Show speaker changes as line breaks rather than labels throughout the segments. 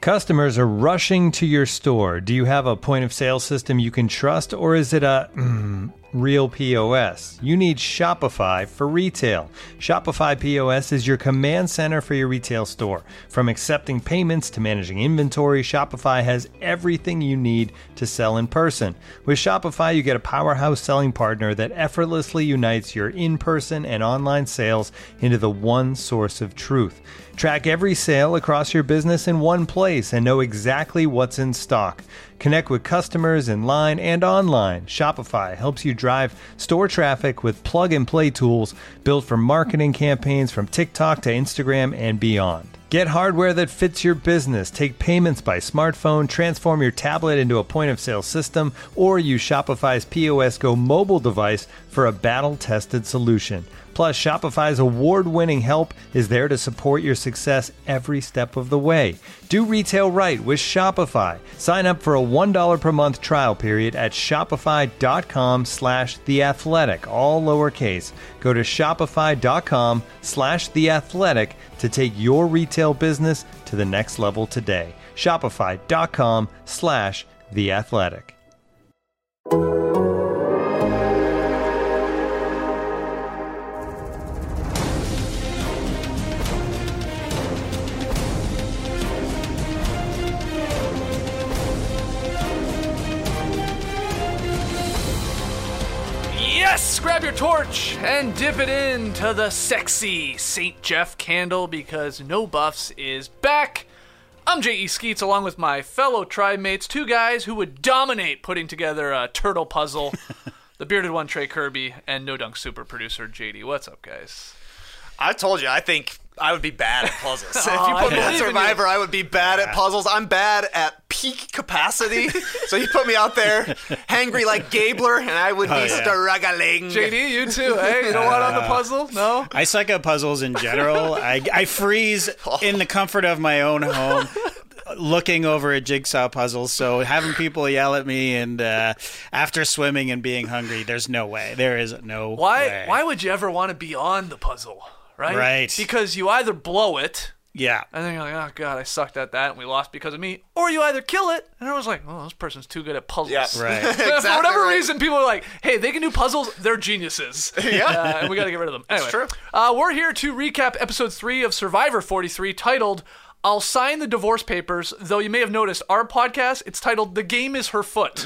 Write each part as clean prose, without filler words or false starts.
Customers are rushing to your store. Do you have a point of sale system you can trust, or is it a real POS? You need Shopify for retail. Shopify POS is your command center for your retail store. From accepting payments to managing inventory, Shopify has everything you need to sell in person. With Shopify, you get a powerhouse selling partner that effortlessly unites your in-person and online sales into the one source of truth. Track every sale across your business in one place and know exactly what's in stock. Connect with customers in line and online. Shopify helps you drive store traffic with plug-and-play tools built for marketing campaigns from TikTok to Instagram and beyond. Get hardware that fits your business. Take payments by smartphone, transform your tablet into a point-of-sale system, or use Shopify's POS Go mobile device for a battle-tested solution. Plus, Shopify's award-winning help is there to support your success every step of the way. Do retail right with Shopify. Sign up for a $1 per month trial period at shopify.com/theathletic, all lowercase. Go to shopify.com/theathletic to take your retail business to the next level today. Shopify.com/theathletic.
Yes, grab your torch and dip it into the sexy St. Jeff candle because No Buffs is back. I'm J.E. Skeets along with my fellow tribe mates, two guys who would dominate putting together a turtle puzzle. The bearded one, Trey Kirby, and No Dunk super producer, JD. What's up, guys?
I told you, I think I would be bad at puzzles. If
Oh,
you put me
I
on
believe in
Survivor, I would be bad at puzzles. I'm bad at peak capacity. So you put me out there, hangry like Gabler, and I would be struggling.
JD, you too, eh? You don't want on the puzzle? No?
I suck at puzzles in general. I freeze in the comfort of my own home looking over a jigsaw puzzle, so having people yell at me and after swimming and being hungry, there's no way. There is no way.
Why would you ever want to be on the puzzle, right?
Right.
Because you either blow it,
Yeah.
and then you're like, oh, God, I sucked at that, and we lost because of me. Or you either kill it, and everyone's like, oh, this person's too good at puzzles.
Yeah.
Right.
For whatever reason, people are like, hey, they can do puzzles, they're geniuses.
Yeah.
And we got to get rid of them. Anyway,
true.
We're here to recap episode 3 of Survivor 43, titled, I'll Sign the Divorce Papers, though you may have noticed our podcast, it's titled The Game is Her Foot,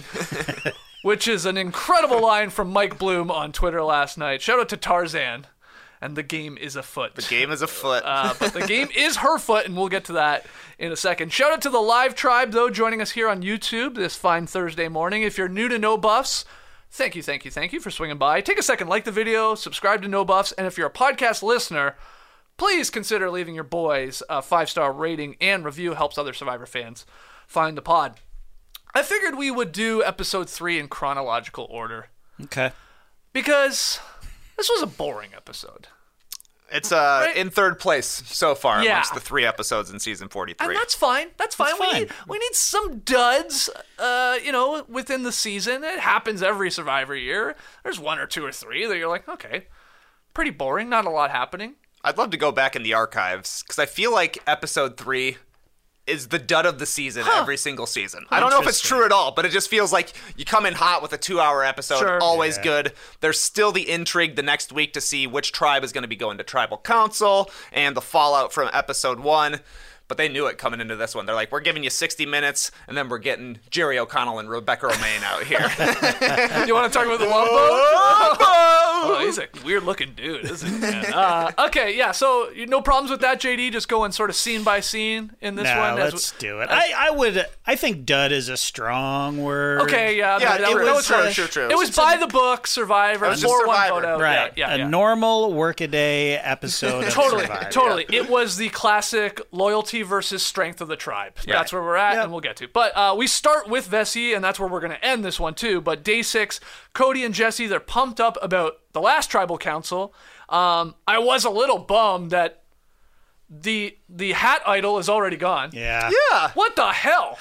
which is an incredible line from Mike Bloom on Twitter last night. Shout out to Tarzan. And the game is a foot.
The game is a foot.
But the game is her foot, and we'll get to that in a second. Shout out to the live tribe, though, joining us here on YouTube this fine Thursday morning. If you're new to No Buffs, thank you for swinging by. Take a second, like the video, subscribe to No Buffs, and if you're a podcast listener, please consider leaving your boys a 5-star rating and review. Helps other Survivor fans find the pod. I figured we would do episode 3 in chronological order
Okay.
because this was a boring episode.
It's in third place so far
Yeah.
amongst the 3 episodes in season 43.
And that's fine. That's fine.
fine.
We need some duds, within the season. It happens every Survivor year. There's 1 or 2 or 3 that you're like, okay, pretty boring. Not a lot happening.
I'd love to go back in the archives because I feel like episode 3 is the dud of the season every single season. I don't know if it's true at all, but it just feels like you come in hot with a 2-hour episode,
Sure.
always good. There's still the intrigue the next week to see which tribe is going to be going to tribal council and the fallout from episode 1. But they knew it coming into this one. They're like, we're giving you 60 minutes, and then we're getting Jerry O'Connell and Rebecca Romaine out here.
You want to talk about the love boat? Oh, he's a weird-looking dude, isn't he? Man? Okay, yeah, so no problems with that, JD? Just going sort of scene by scene in this
No,
one?
let's do it. I think dud is a strong word.
Okay, yeah.
Yeah,
that
it
was
true.
It was by the book, Survivor,
It was just
4-1
Survivor.
vote out.
Right.
Yeah.
A normal workaday episode of Survivor.
Totally. It was the classic loyalty versus strength of the tribe. That's where we're at, and we'll get to. But we start with Vessi, and that's where we're going to end this one, too. But day 6, Cody and Jesse, they're pumped up about the last tribal council. I was a little bummed that the hat idol is already gone.
Yeah.
Yeah.
What the hell?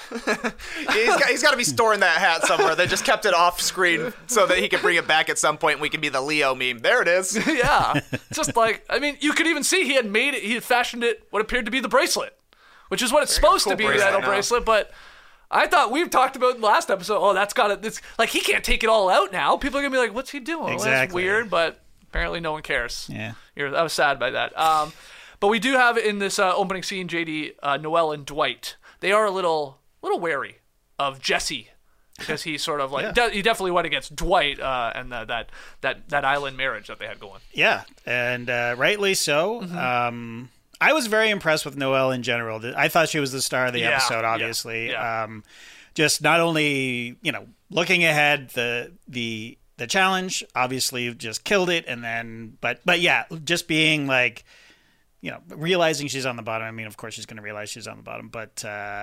He's got to be storing that hat somewhere. They just kept it off screen so that he could bring it back at some point and we can be the Leo meme. There it is.
Yeah. Just like, I mean, you could even see he had fashioned it what appeared to be the bracelet. which is what it's supposed
cool
to be, the
bracelet
idol
now.
bracelet. But I thought we've talked about in the last episode, oh, that's got it. It's like he can't take it all out now. People are going to be like, what's he doing? Well, that's
Exactly.
weird, but apparently no one cares.
Yeah.
I was sad by that. But we do have in this opening scene, JD, Noelle and Dwight. They are a little wary of Jesse because he's sort of like he definitely went against Dwight and that island marriage that they had going.
Yeah, and rightly so. I was very impressed with Noelle in general. I thought she was the star of the episode, obviously.
Yeah.
Just not only, looking ahead, the challenge, obviously just killed it, and then but yeah, just being like, realizing she's on the bottom. I mean, of course she's going to realize she's on the bottom, but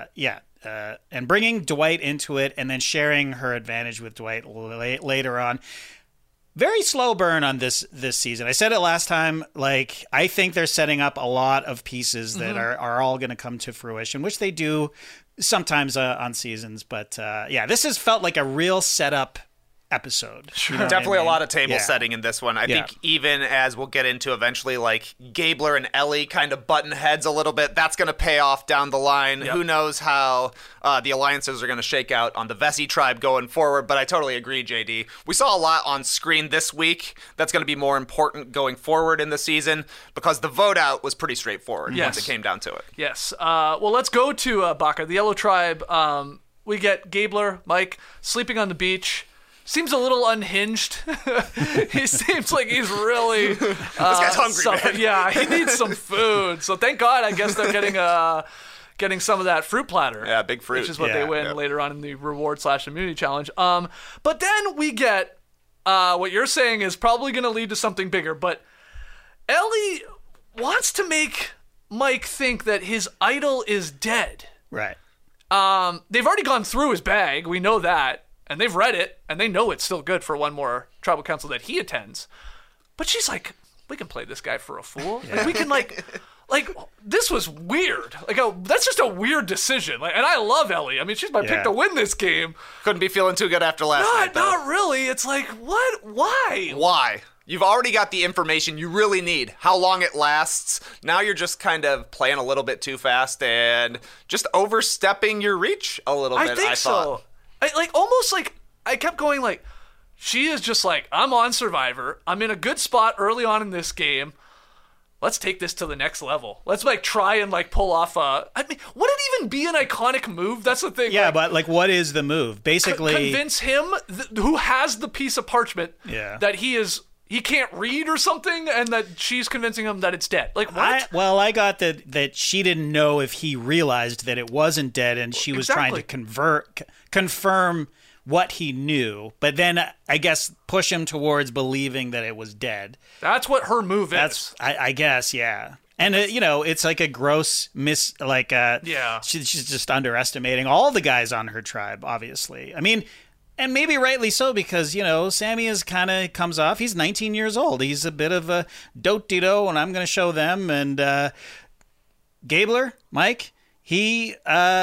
and bringing Dwight into it and then sharing her advantage with Dwight later on. Very slow burn on this season. I said it last time, like, I think they're setting up a lot of pieces that are all going to come to fruition, which they do sometimes on seasons. But this has felt like a real setup episode.
Sure.
Definitely a lot of table setting in this one. I
Yeah.
think even as we'll get into eventually, like Gabler and Ellie kind of button heads a little bit. That's going to pay off down the line.
Yep.
Who knows how the alliances are going to shake out on the Vesey tribe going forward. But I totally agree, JD. We saw a lot on screen this week that's going to be more important going forward in the season because the vote out was pretty straightforward once it came down to it.
Yes. Well, let's go to Baka, the Yellow Tribe. We get Gabler, Mike, sleeping on the beach. Seems a little unhinged. He seems like he's really this
guy's hungry, man.
Yeah, he needs some food. So thank God, I guess they're getting some of that fruit platter.
Yeah, big fruit.
Which is what
Yeah.
they win later on in the reward/immunity challenge. But then we get what you're saying is probably going to lead to something bigger. But Ellie wants to make Mike think that his idol is dead.
Right.
They've already gone through his bag. We know that. And they've read it, and they know it's still good for one more tribal council that he attends. But she's like, we can play this guy for a fool. Yeah. Like, we can, like, this was weird. Like, that's just a weird decision. Like, and I love Ellie. I mean, she's my pick to win this game.
Couldn't be feeling too good after last night, though.
Not really. It's like, what? Why?
Why? You've already got the information you really need, how long it lasts. Now you're just kind of playing a little bit too fast and just overstepping your reach a little bit,
I think
thought.
so. I kept going like, she is just like, I'm on Survivor. I'm in a good spot early on in this game. Let's take this to the next level. Let's try and pull off would it even be an iconic move? That's the thing.
Yeah, but what is the move? Basically,
convince him who has the piece of parchment that he can't read or something, and that she's convincing him that it's dead. Like, what?
I got that she didn't know if he realized that it wasn't dead, and she was trying to confirm what he knew, but then I guess push him towards believing that it was dead.
That's what her move is.
I guess, yeah. And it's like a gross she's just underestimating all the guys on her tribe, obviously. I mean, and maybe rightly so, because, Sammy is kind of comes off. He's 19 years old. He's a bit of a dote-de-do, and I'm going to show them. And Gabler, Mike, he,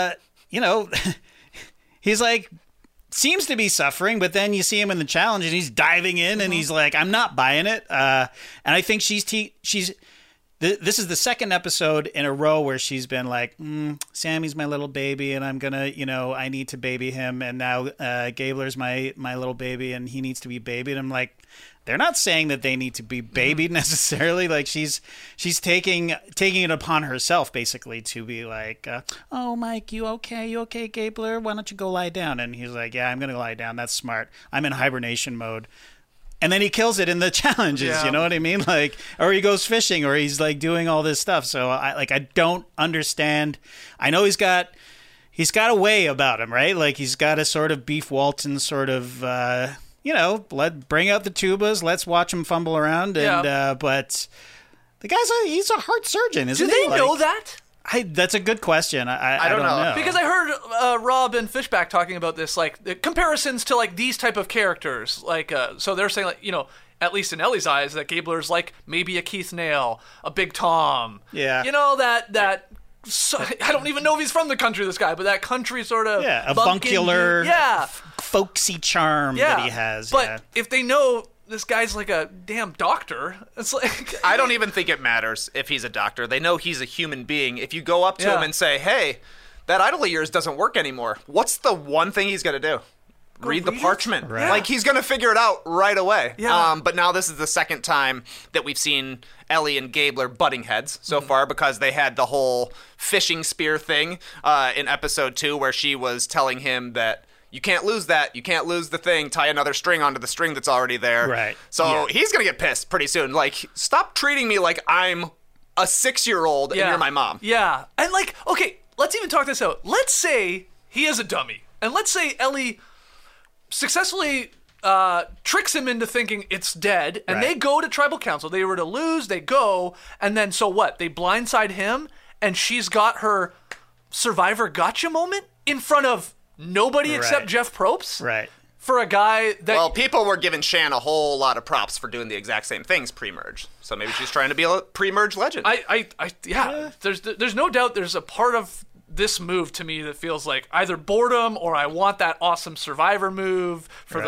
he's like, seems to be suffering, but then you see him in the challenge, and he's diving in, and he's like, I'm not buying it. And I think this is the second episode in a row where she's been like, Sammy's my little baby, and I'm gonna, I need to baby him, and now Gabler's my little baby, and he needs to be babied. I'm like, they're not saying that they need to be babied necessarily. Like she's taking it upon herself basically to be like, oh, Mike, you okay, Gabler? Why don't you go lie down? And he's like, yeah, I'm gonna lie down. That's smart. I'm in hibernation mode. And then he kills it in the challenges, you know what I mean? Like, or he goes fishing, or he's doing all this stuff. So I don't understand. I know he's got a way about him, right? Like he's got a sort of Beef Walton sort of, bring out the tubas, let's watch him fumble around, and but the guy's he's a heart surgeon, isn't he?
Do they know that?
That's a good question. I don't know.
Because I heard Rob and Fishback talking about this, the comparisons to these type of characters. So they're saying at least in Ellie's eyes, that Gabler's maybe a Keith Nail, a Big Tom.
Yeah.
That. So, I don't even know if he's from the country, this guy, but that country sort of
avuncular, folksy charm that he has.
But if they know this guy's like a damn doctor. It's like
I don't even think it matters if he's a doctor. They know he's a human being. If you go up to him and say, hey, that idol of yours doesn't work anymore, what's the one thing he's going to do? Read the parchment.
Right.
Like, he's going to figure it out right away.
Yeah.
But now this is the second time that we've seen Ellie and Gabler butting heads so far, because they had the whole fishing spear thing in episode 2 where she was telling him that you can't lose that. You can't lose the thing. Tie another string onto the string that's already there.
Right.
So he's going to get pissed pretty soon. Like, stop treating me like I'm a 6-year-old and you're my mom.
Yeah. And like, okay, let's even talk this out. Let's say he is a dummy. And let's say Ellie successfully tricks him into thinking it's dead, and they go to tribal council. They were to lose, they go, and then so what? They blindside him, and she's got her Survivor gotcha moment in front of nobody except Jeff Probst.
Right.
For a guy that...
Well, people were giving Shan a whole lot of props for doing the exact same things pre-merge. So maybe she's trying to be a pre-merge legend.
Yeah. There's no doubt there's a part of this move to me that feels like either boredom or I want that awesome Survivor move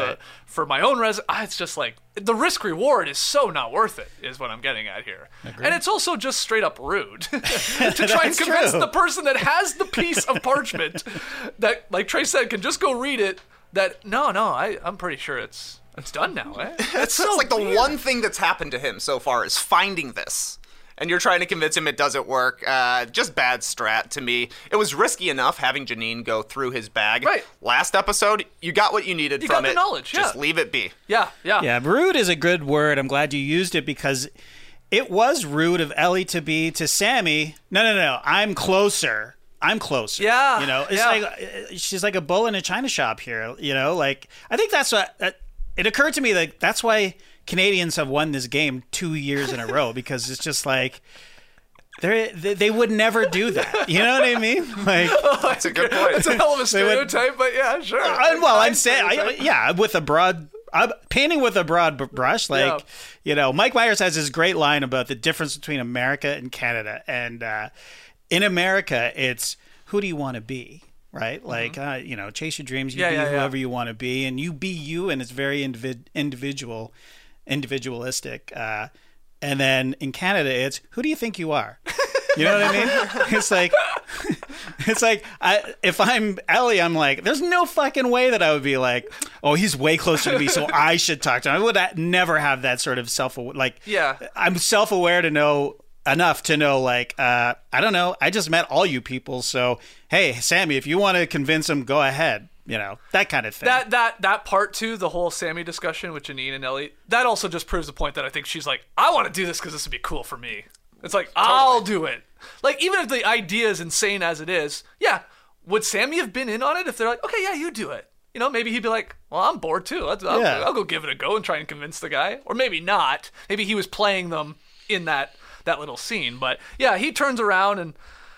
for my own it's just like the risk reward is so not worth it, is what I'm getting at here. Agreed. And it's also just straight up rude to try and convince the person that has the piece of parchment that, like Trey said, can just go read it, that I'm pretty sure it's done now.
It's like the one thing that's happened to him so far is finding this. And you're trying to convince him it doesn't work. Just bad strat to me. It was risky enough having Janine go through his bag.
Right.
Last episode, you got what you needed from it.
You got the knowledge,
Just leave it be.
Yeah.
Yeah, rude is a good word. I'm glad you used it, because it was rude of Ellie to be to Sammy. No. I'm closer.
Yeah.
You know, it's like she's like a bull in a china shop here. You know, like I think that's what it occurred to me, like that's why Canadians have won this game 2 years in a row, because it's just like they would never do that. You know what I mean? Like,
that's a good point.
It's a hell of a stereotype, but yeah, sure.
Well, I'm saying, with a broad. Painting with a broad brush, like, you know, Mike Myers has this great line about the difference between America and Canada. And in America, it's who do you want to be, right? Like, you know, chase your dreams, you be whoever you want to be, and you be you, and it's very individualistic. And then in Canada, it's who do you think you are? You know what I mean? It's like if I'm Ellie, I'm like, there's no fucking way that I would be like, oh, he's way closer to me, so I should talk to him. I would never have that sort of I'm self-aware to know enough to know, like, I don't know, I just met all you people, so hey, Sammy, if you want to convince him, go ahead. You know, that kind of thing.
That part too, the whole Sammy discussion with Janine and Ellie, that also just proves the point that I think she's like, I want to do this because this would be cool for me. It's like, I'll do it. Like, even if the idea is insane as it is, would Sammy have been in on it if they're like, okay, yeah, you do it? You know, maybe he'd be like, well, I'm bored too. I'll go give it a go and try and convince the guy. Or maybe not. Maybe he was playing them in that little scene. But yeah, he turns around and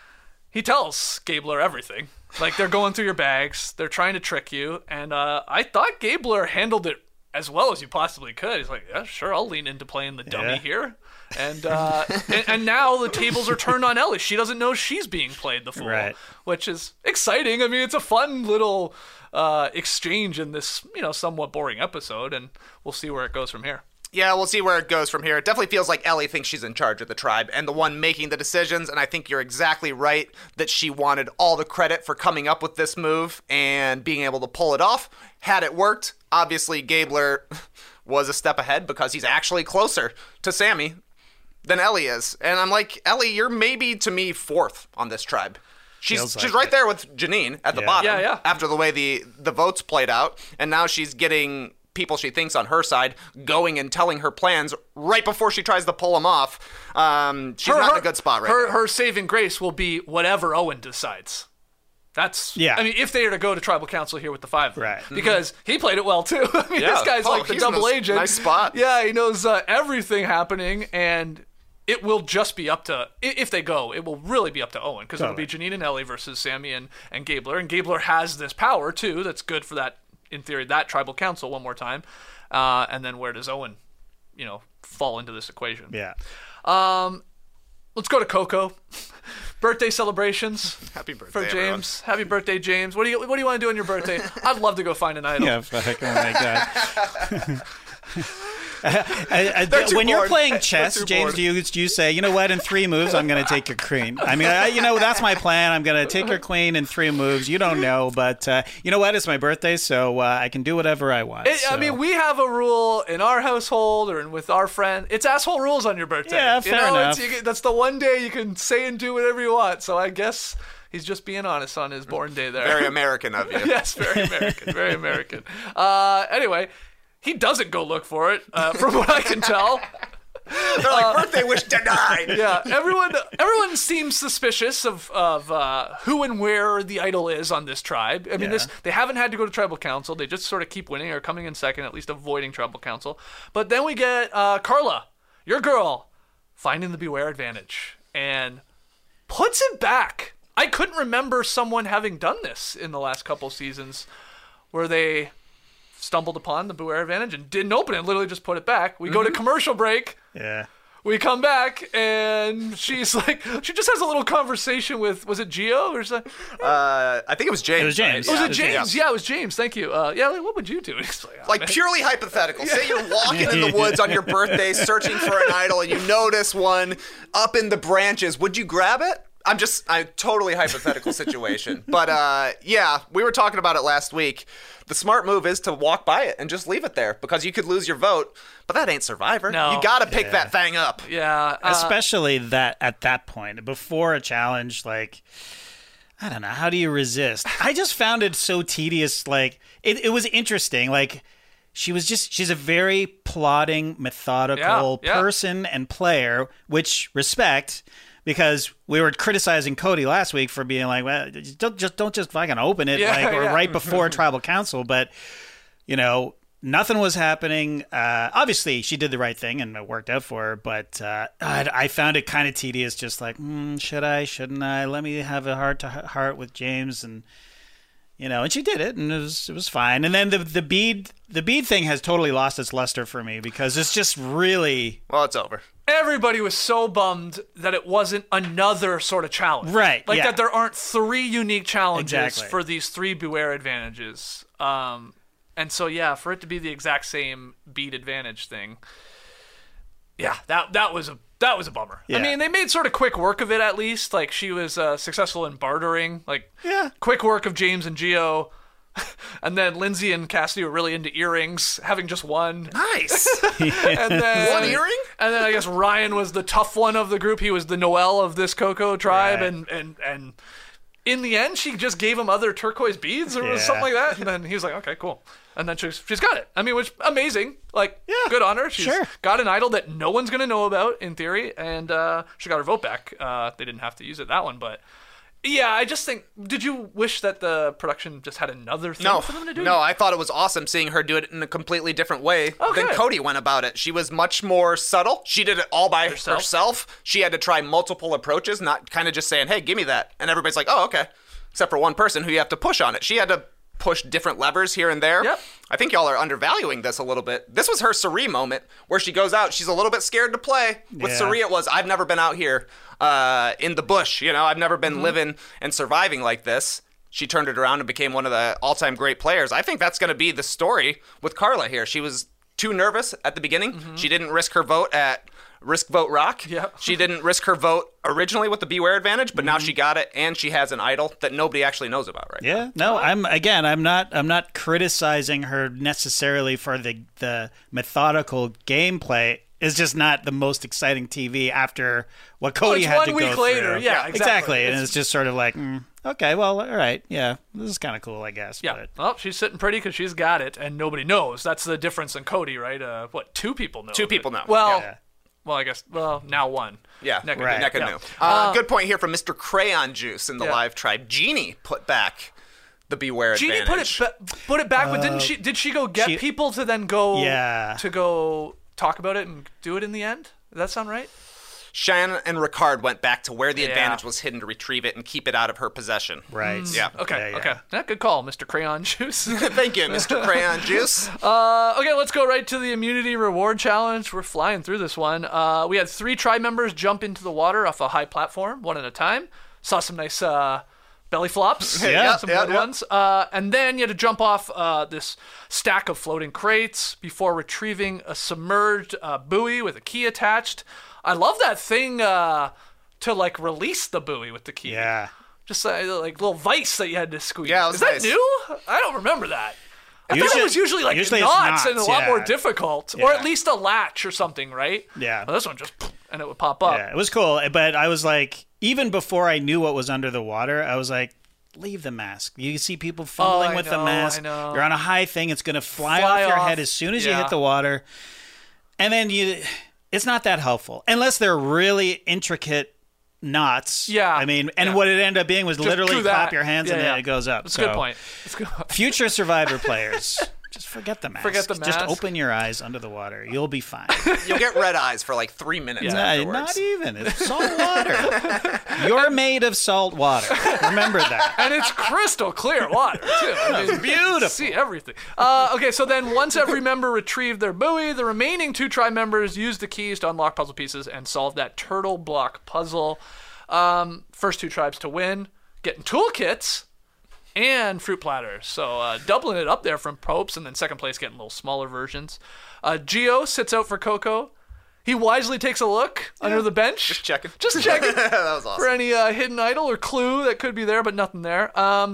he tells Gabler everything. Like, they're going through your bags, they're trying to trick you, and I thought Gabler handled it as well as you possibly could. He's like, yeah, sure, I'll lean into playing the dummy here. And and now the tables are turned on Ellie. She doesn't know she's being played the fool, which is exciting. I mean, it's a fun little exchange in this, you know, somewhat boring episode, and we'll see where it goes from here.
Yeah, we'll see where it goes from here. It definitely feels like Ellie thinks she's in charge of the tribe and the one making the decisions, and I think you're exactly right that she wanted all the credit for coming up with this move and being able to pull it off. Had it worked, obviously Gabler was a step ahead because he's actually closer to Sammy than Ellie is. And I'm like, Ellie, you're maybe, to me, fourth on this tribe. She's right there with Janine at the bottom after the way the votes played out, and now she's getting people she thinks on her side going and telling her plans right before she tries to pull them off. She's not in a good spot right now.
Her saving grace will be whatever Owen decides. That's, I mean, if they are to go to tribal council here with the 5 of them.
Right.
Because he played it well too. I mean, this guy's like the double agent.
Nice spot.
Yeah, he knows everything happening, and it will just be up to, if they go, it will really be up to Owen, because it'll be Janine and Ellie versus Sammy and Gabler, and Gabler has this power too that's good for that, in theory, that tribal council one more time. And then where does Owen, you know, fall into this equation?
Yeah.
Let's go to Coco. Birthday celebrations.
Happy birthday,
for James.
Everyone.
Happy birthday, James. What do you want to do on your birthday? I'd love to go find an idol.
Yeah, fuck, oh my God. When you're
bored.
playing
They're
chess,
too
James,
bored.
do you say, you know what, in 3 moves, I'm going to take your queen? I mean, that's my plan. I'm going to take your queen in 3 moves. You don't know, but you know what? It's my birthday, so I can do whatever I want.
I
so.
mean, we have a rule in our household or with our friend. It's asshole rules on your birthday.
Yeah, fair enough.
That's the one day you can say and do whatever you want. So I guess he's just being honest on his born day there.
Very American of you.
Yes, very American. Very American. Anyway, he doesn't go look for it, from what I can tell.
They're like, birthday wish denied.
Yeah, everyone seems suspicious of who and where the idol is on this tribe. I mean, they haven't had to go to tribal council. They just sort of keep winning or coming in second, at least avoiding tribal council. But then we get Carla, your girl, finding the Beware advantage and puts it back. I couldn't remember someone having done this in the last couple seasons where they stumbled upon the Beware advantage and didn't open it, literally just put it back. We go to commercial break.
Yeah.
We come back, and she's like, she just has a little conversation with, was it Gio or something?
I think it was James.
It was James.
right?
Was it James? Yeah, it was James. Thank you. Yeah, like, what would you do? He's like, oh,
Like
man.
purely hypothetical. Say you're walking in the woods on your birthday searching for an idol and you notice one up in the branches. Would you grab it? I'm totally hypothetical situation. But yeah, we were talking about it last week. The smart move is to walk by it and just leave it there because you could lose your vote. But that ain't Survivor.
No.
You got to pick that thing up.
Yeah.
Especially that at that point, before a challenge, like, I don't know, how do you resist? I just found it so tedious. Like, it was interesting. Like, she's a very plodding, methodical
Yeah.
person and player, which respect. Because we were criticizing Cody last week for being like, well, don't just fucking open it right before tribal council. But, you know, nothing was happening. Obviously, she did the right thing and it worked out for her. But I found it kind of tedious, just like, should I, shouldn't I? Let me have a heart-to-heart with James, and you know, and she did it, and it was fine. And then the bead thing has totally lost its luster for me because it's just really
Well, it's over.
Everybody was so bummed that it wasn't another sort of challenge.
Right,
Like
yeah.
that there aren't 3 unique challenges
Exactly.
for these 3 Beware advantages. And so, yeah, for it to be the exact same bead advantage thing, yeah, that was a bummer.
Yeah.
I mean, they made sort of quick work of it at least. Like, she was successful in bartering. Like,
Yeah.
quick work of James and Gio. And then Lindsay and Cassidy were really into earrings, having just one.
Nice.
And then,
One earring?
And then I guess Ryan was the tough one of the group. He was the Noel of this Coco tribe.
Right.
And in the end, she just gave him other turquoise beads or
Yeah.
something like that. And then he was like, okay, cool. And then she's got it. I mean, which amazing. Like, good on her. She's
sure.
got an idol that no one's going to know about in theory. And she got her vote back. They didn't have to use it, that one. But yeah, I just think, did you wish that the production just had another thing
No,
for them to do?
no, I thought it was awesome seeing her do it in a completely different way than
Okay.
Cody went about it. She was much more subtle. She did it all by herself. She had to try multiple approaches, not kind of just saying, hey, give me that. And everybody's like, oh, okay. Except for one person who you have to push on it. She had to push different levers here and there.
Yep.
I think y'all are undervaluing this a little bit. This was her Sari moment where she goes out. She's a little bit scared to play. With
Yeah.
Sari, it was, I've never been out here in the bush. You know, I've never been living and surviving like this. She turned it around and became one of the all-time great players. I think that's going to be the story with Carla here. She was too nervous at the beginning. She didn't risk her vote at Risk Vote Rock.
Yep.
She didn't risk her vote originally with the Beware advantage, but now she got it, and she has an idol that nobody actually knows about right now.
Yeah, no, I'm not criticizing her necessarily for the methodical gameplay. It's just not the most exciting TV after what Cody
it's
had
one
to
week
go
later.
through.
Yeah, exactly.
And it's just sort of like, okay, well, all right, yeah, this is kind of cool, I guess.
Yeah.
But
Well, she's sitting pretty because she's got it, and nobody knows. That's the difference in Cody, right? What? 2 people know.
2
of it.
people know.
Well,
Yeah.
well, I guess. Well, now 1.
Yeah,
Neck and
right.
Neck and
Yeah.
new. Good point here from Mr. Crayon Juice in the
Yeah.
live tribe. Jeannie put back the Beware
Jeannie
advantage.
put it back, but didn't she? Did she go get
she-
people to then go?
Yeah.
To go talk about it and do it in the end. Does that sound right?
Shannon and Ricard went back to where the
Yeah.
advantage was hidden to retrieve it and keep it out of her possession.
right,
Yeah.
Okay.
Yeah.
Okay. Yeah, good call, Mr. Crayon Juice.
Thank you, Mr. Crayon Juice.
Okay, let's go right to the immunity reward challenge. We're flying through this one. We had 3 tribe members jump into the water off a high platform, one at a time. Saw some nice belly flops.
Yeah,
some
yeah,
good
yeah.
ones. And then you had to jump off this stack of floating crates before retrieving a submerged buoy with a key attached. I love that thing to like release the buoy with the key.
Yeah.
Just like little vice that you had to squeeze.
Yeah, it was
Is that
nice.
new? I don't remember that. I thought it was usually like
usually it's
knots and a
knots,
lot more
yeah.
difficult, or
Yeah.
at least a latch or something, right?
Yeah.
Well, this one just and it would pop up.
Yeah, it was cool. But I was like, even before I knew what was under the water, I was like, leave the mask. You see people fumbling
I
with
know,
the mask.
I know.
You're on a high thing. It's going to fly
Fly
off your
off.
head as soon as you
Yeah.
hit the water. And then it's not that helpful. Unless they're really intricate knots.
Yeah.
I mean, and
Yeah.
what it ended up being was
Just
literally
do that.
clap your hands and
Yeah,
then
yeah.
it goes up.
That's a good point. That's a good point.
Future Survivor players, just forget the mask.
Forget the
Just
mask.
open your eyes under the water. You'll be fine.
You'll get red eyes for like 3 minutes
No,
afterwards.
not even. It's salt water. You're made of salt water. Remember that.
And it's crystal clear water, too. I mean,
beautiful.
See everything. Okay, so then once every member retrieved their buoy, the remaining 2 tribe members used the keys to unlock puzzle pieces and solve that turtle block puzzle. First 2 tribes to win, getting toolkits and fruit platters. So doubling it up there from Popes, and then second place getting little smaller versions. Gio sits out for Coco. He wisely takes a look under the bench.
Just checking.
Just checking.
That was awesome.
For any hidden idol or clue that could be there, but nothing there.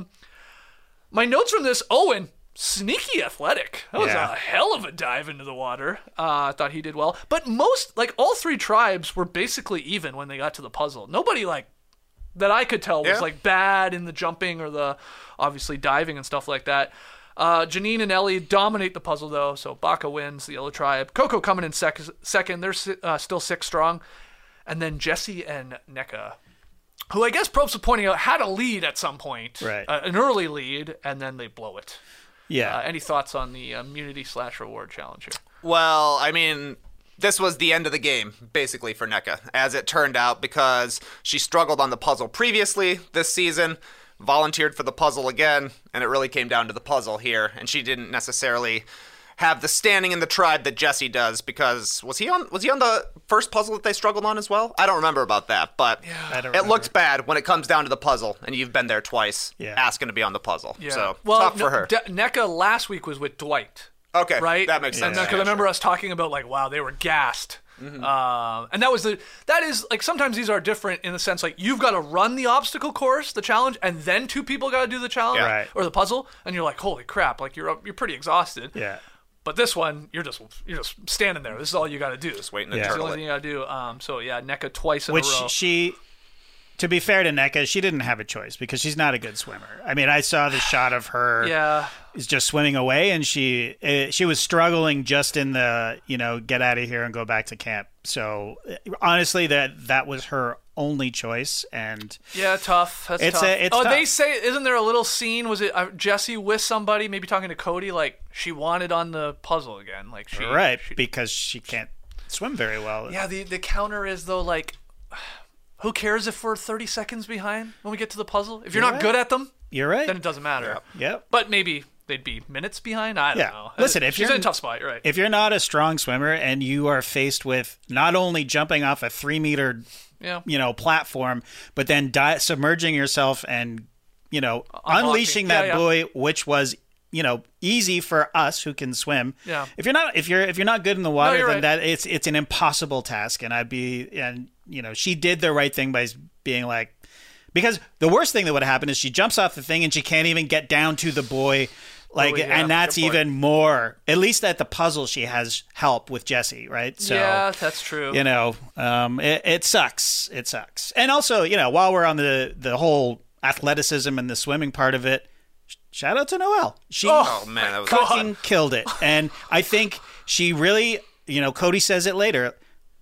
My notes from this, Owen, sneaky athletic. That was
Yeah.
a hell of a dive into the water. I thought he did well. But all 3 tribes were basically even when they got to the puzzle. Nobody, that I could tell was,
Yeah.
bad in the jumping or the, obviously, diving and stuff like that. Janine and Ellie dominate the puzzle, though, so Baka wins, the yellow tribe. Coco coming in second. They're still 6 strong. And then Jesse and NECA, who I guess Probst was pointing out had a lead at some point.
Right.
An early lead, and then they blow it.
Yeah.
Any thoughts on the immunity/reward challenge here?
Well, I mean, this was the end of the game, basically, for NECA, as it turned out, because she struggled on the puzzle previously this season, volunteered for the puzzle again, and it really came down to the puzzle here, and she didn't necessarily have the standing in the tribe that Jesse does, because was he on the first puzzle that they struggled on as well? I don't remember about that, but
I don't
it looks
remember.
bad when it comes down to the puzzle, and you've been there twice
Yeah.
asking to be on the puzzle.
Yeah.
So,
well,
tough for her.
NECA last week was with Dwight.
Okay,
Right?
that makes sense.
Because I remember us talking about, wow, they were gassed.
Mm-hmm.
And that is sometimes these are different in the sense, you've got to run the obstacle course, the challenge, and then 2 people got to do the challenge
Yeah. Right.
or the puzzle, and you're like, holy crap, you're pretty exhausted.
Yeah.
But this one, you're just standing there. This is all you got to do.
Just waiting to
Yeah.
That's the
turtle
only
it.
thing you got to do. So yeah, NECA twice in
Which
a row.
she, to be fair to NECA, she didn't have a choice because she's not a good swimmer. I mean, I saw the shot of her
Yeah.
is just swimming away, and she was struggling just in the get out of here and go back to camp. So honestly, that was her only choice, and
Yeah, tough. That's
It's
tough.
it's
they
tough.
say, isn't there a little scene? Was it Jesse with somebody, maybe talking to Cody, she wanted on the puzzle again,
right because she can't swim very well.
Yeah, the counter is though, who cares if we're 30 seconds behind when we get to the puzzle? If you're not
right.
good at them,
You're right.
then it doesn't matter.
Yep.
But maybe they'd be minutes behind. I don't
Yeah.
know.
Listen, if
she's
you're
in a tough spot, you're right.
If you're not a strong swimmer and you are faced with not only jumping off a 3-meter
yeah.
platform, but then submerging yourself and unleashing that
Yeah.
buoy, which was easy for us who can swim.
Yeah.
If you're not good in the water,
you're
then
right.
it's an impossible task. And she did the right thing by being like, because the worst thing that would happen is she jumps off the thing and she can't even get down to the buoy.
Yeah,
And that's
good point.
even more. At least at the puzzle, she has help with Jesse, right? So,
Yeah, that's true.
it sucks. It sucks. And also, while we're on the whole athleticism and the swimming part of it, shout out to Noelle. She
Oh man, that was
fucking killed it. And I think she really, Cody says it later.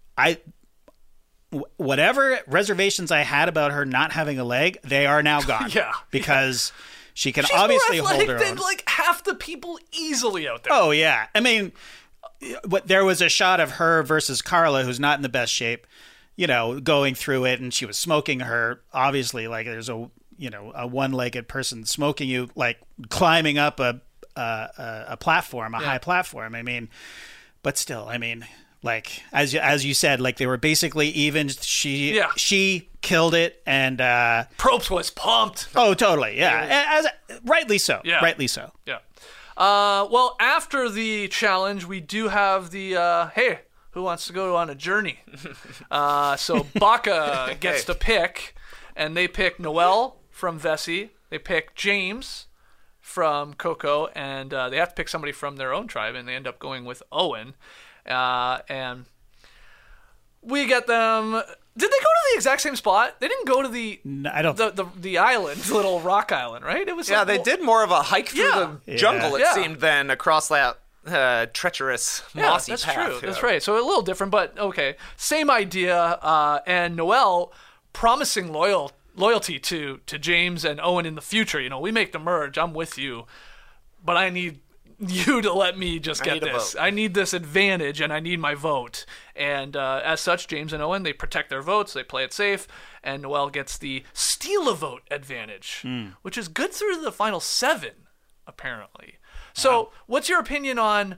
Whatever reservations I had about her not having a leg, they are now gone.
Yeah.
Because she can
She's
obviously
more
hold
athletic
her
than
own.
half the people easily out there.
Oh yeah, I mean, there was a shot of her versus Carla, who's not in the best shape, going through it, and she was smoking her. Obviously, there's a one-legged person smoking you, climbing up a platform, a high platform. I mean, but still, Like as you said, like they were basically even. She killed it, and
Probst was pumped.
Oh, totally, yeah, rightly so.
Yeah.
Rightly so.
Yeah. Well, after the challenge, we do have the hey, who wants to go on a journey? So Baka gets to pick, and they pick Noelle from Vesey. They pick James from Coco, and they have to pick somebody from their own tribe, and they end up going with Owen. And we get them. Did they go to the exact same spot? They didn't go to the
I don't.
the island, the little rock island, right? It was
they did more of a hike through the jungle, it
Yeah.
seemed, than across that treacherous mossy
that's
path.
true.
Yeah.
That's right. So a little different, but okay. Same idea. And Noelle promising loyalty to James and Owen in the future. You know, we make the merge. I'm with you, but I need you to let me just get this. I need this advantage, and I need my vote. And as such, James and Owen, they protect their votes. They play it safe, and Noelle gets the steal a vote advantage, which is good through the final 7, apparently. So, what's your opinion on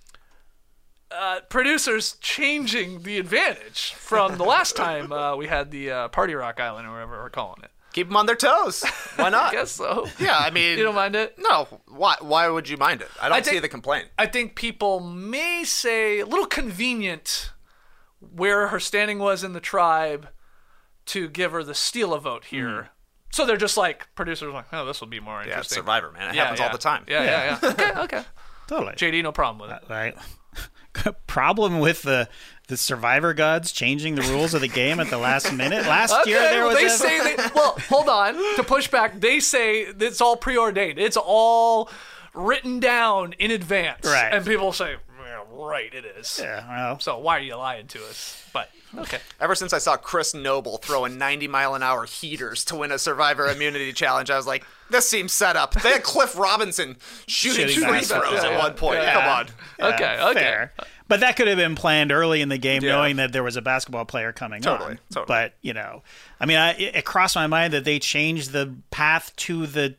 producers changing the advantage from the last time we had the Party Rock Island, or whatever we're calling it?
Keep them on their toes. Why not?
I guess so.
Yeah, I mean...
You don't mind it?
No. Why would you mind it? I don't see the complaint.
I think people may say a little convenient where her standing was in the tribe to give her the steal a vote here. So they're just like, producers are like, oh, this will be more interesting.
Yeah, it's Survivor, man. It happens all the time.
Yeah. Okay.
Totally.
JD, no problem with it.
Right. Problem with the Survivor gods changing the rules of the game at the last minute. Last year there was
well, hold on. To push back, they say it's all preordained. It's all written down in advance.
Right.
And people say, yeah, right, it is.
Yeah, well.
So why are you lying to us? But, okay.
Ever since I saw Chris Noble throwing 90-mile-an-hour heaters to win a Survivor Immunity Challenge, I was like, this seems set up. They had Cliff Robinson shooting free throws at one point.
Yeah.
Come on.
Okay.
Fair. But that could have been planned early in the game, knowing that there was a basketball player coming on.
Totally.
But I mean, it crossed my mind that they changed the path to the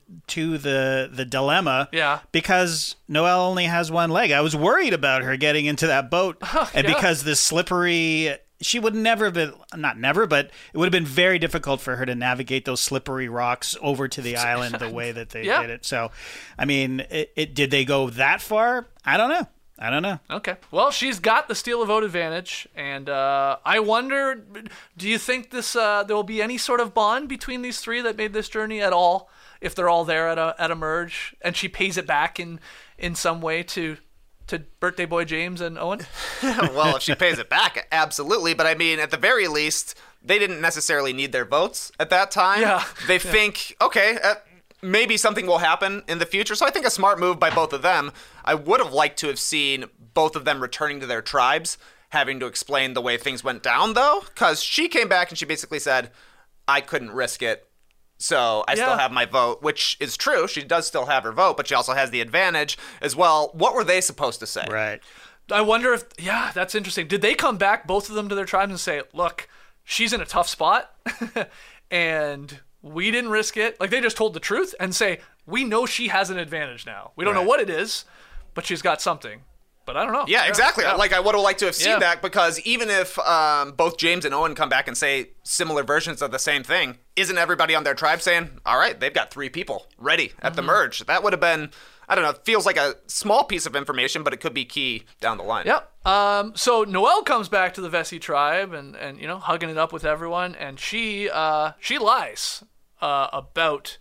dilemma.
Yeah.
Because Noelle only has one leg. I was worried about her getting into that boat, and because the slippery. She would never have been, not never, but it would have been very difficult for her to navigate those slippery rocks over to the island the way that they did it. So, I mean, did they go that far? I don't know.
Okay. Well, she's got the steal a vote advantage, and I wonder, do you think there will be any sort of bond between these three that made this journey at all? If they're all there at a merge, and she pays it back in some way to birthday boy James and Owen?
Well, if she pays it back, absolutely. But I mean, at the very least, they didn't necessarily need their votes at that time.
Yeah.
They think, okay, maybe something will happen in the future. So I think a smart move by both of them. I would have liked to have seen both of them returning to their tribes, having to explain the way things went down, though, because she came back and she basically said, I couldn't risk it. So I still have my vote, which is true. She does still have her vote, but she also has the advantage as well. What were they supposed to say?
Right.
I wonder if, that's interesting. Did they come back, both of them, to their tribes and say, look, she's in a tough spot, and we didn't risk it? Like, they just told the truth and say, we know she has an advantage now. We don't know what it is, but she's got something. But I don't know.
Yeah, exactly.
Yeah.
Like, I would have liked to have seen that, because even if both James and Owen come back and say similar versions of the same thing, isn't everybody on their tribe saying, all right, they've got 3 people ready at the merge? That would have been, I don't know, it feels like a small piece of information, but it could be key down the line.
Yep. So Noelle comes back to the Vesey tribe and hugging it up with everyone, and she lies about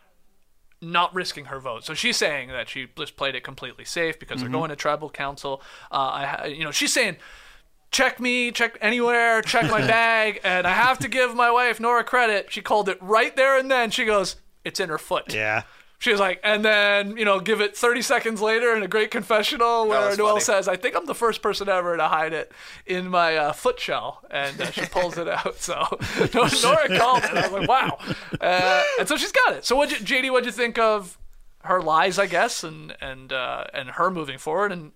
not risking her vote. So she's saying that she just played it completely safe because they're going to tribal council. She's saying, check me, check anywhere, check my bag, and I have to give my wife Nora credit. She called it right there and then. She goes, it's in her foot.
Yeah.
She was like, and then, give it 30 seconds later in a great confessional where Noelle says, I think I'm the first person ever to hide it in my foot shell. And she pulls it out. So Nora called it. I was like, wow. And so she's got it. So JD, what'd you think of her lies, I guess, and her moving forward and,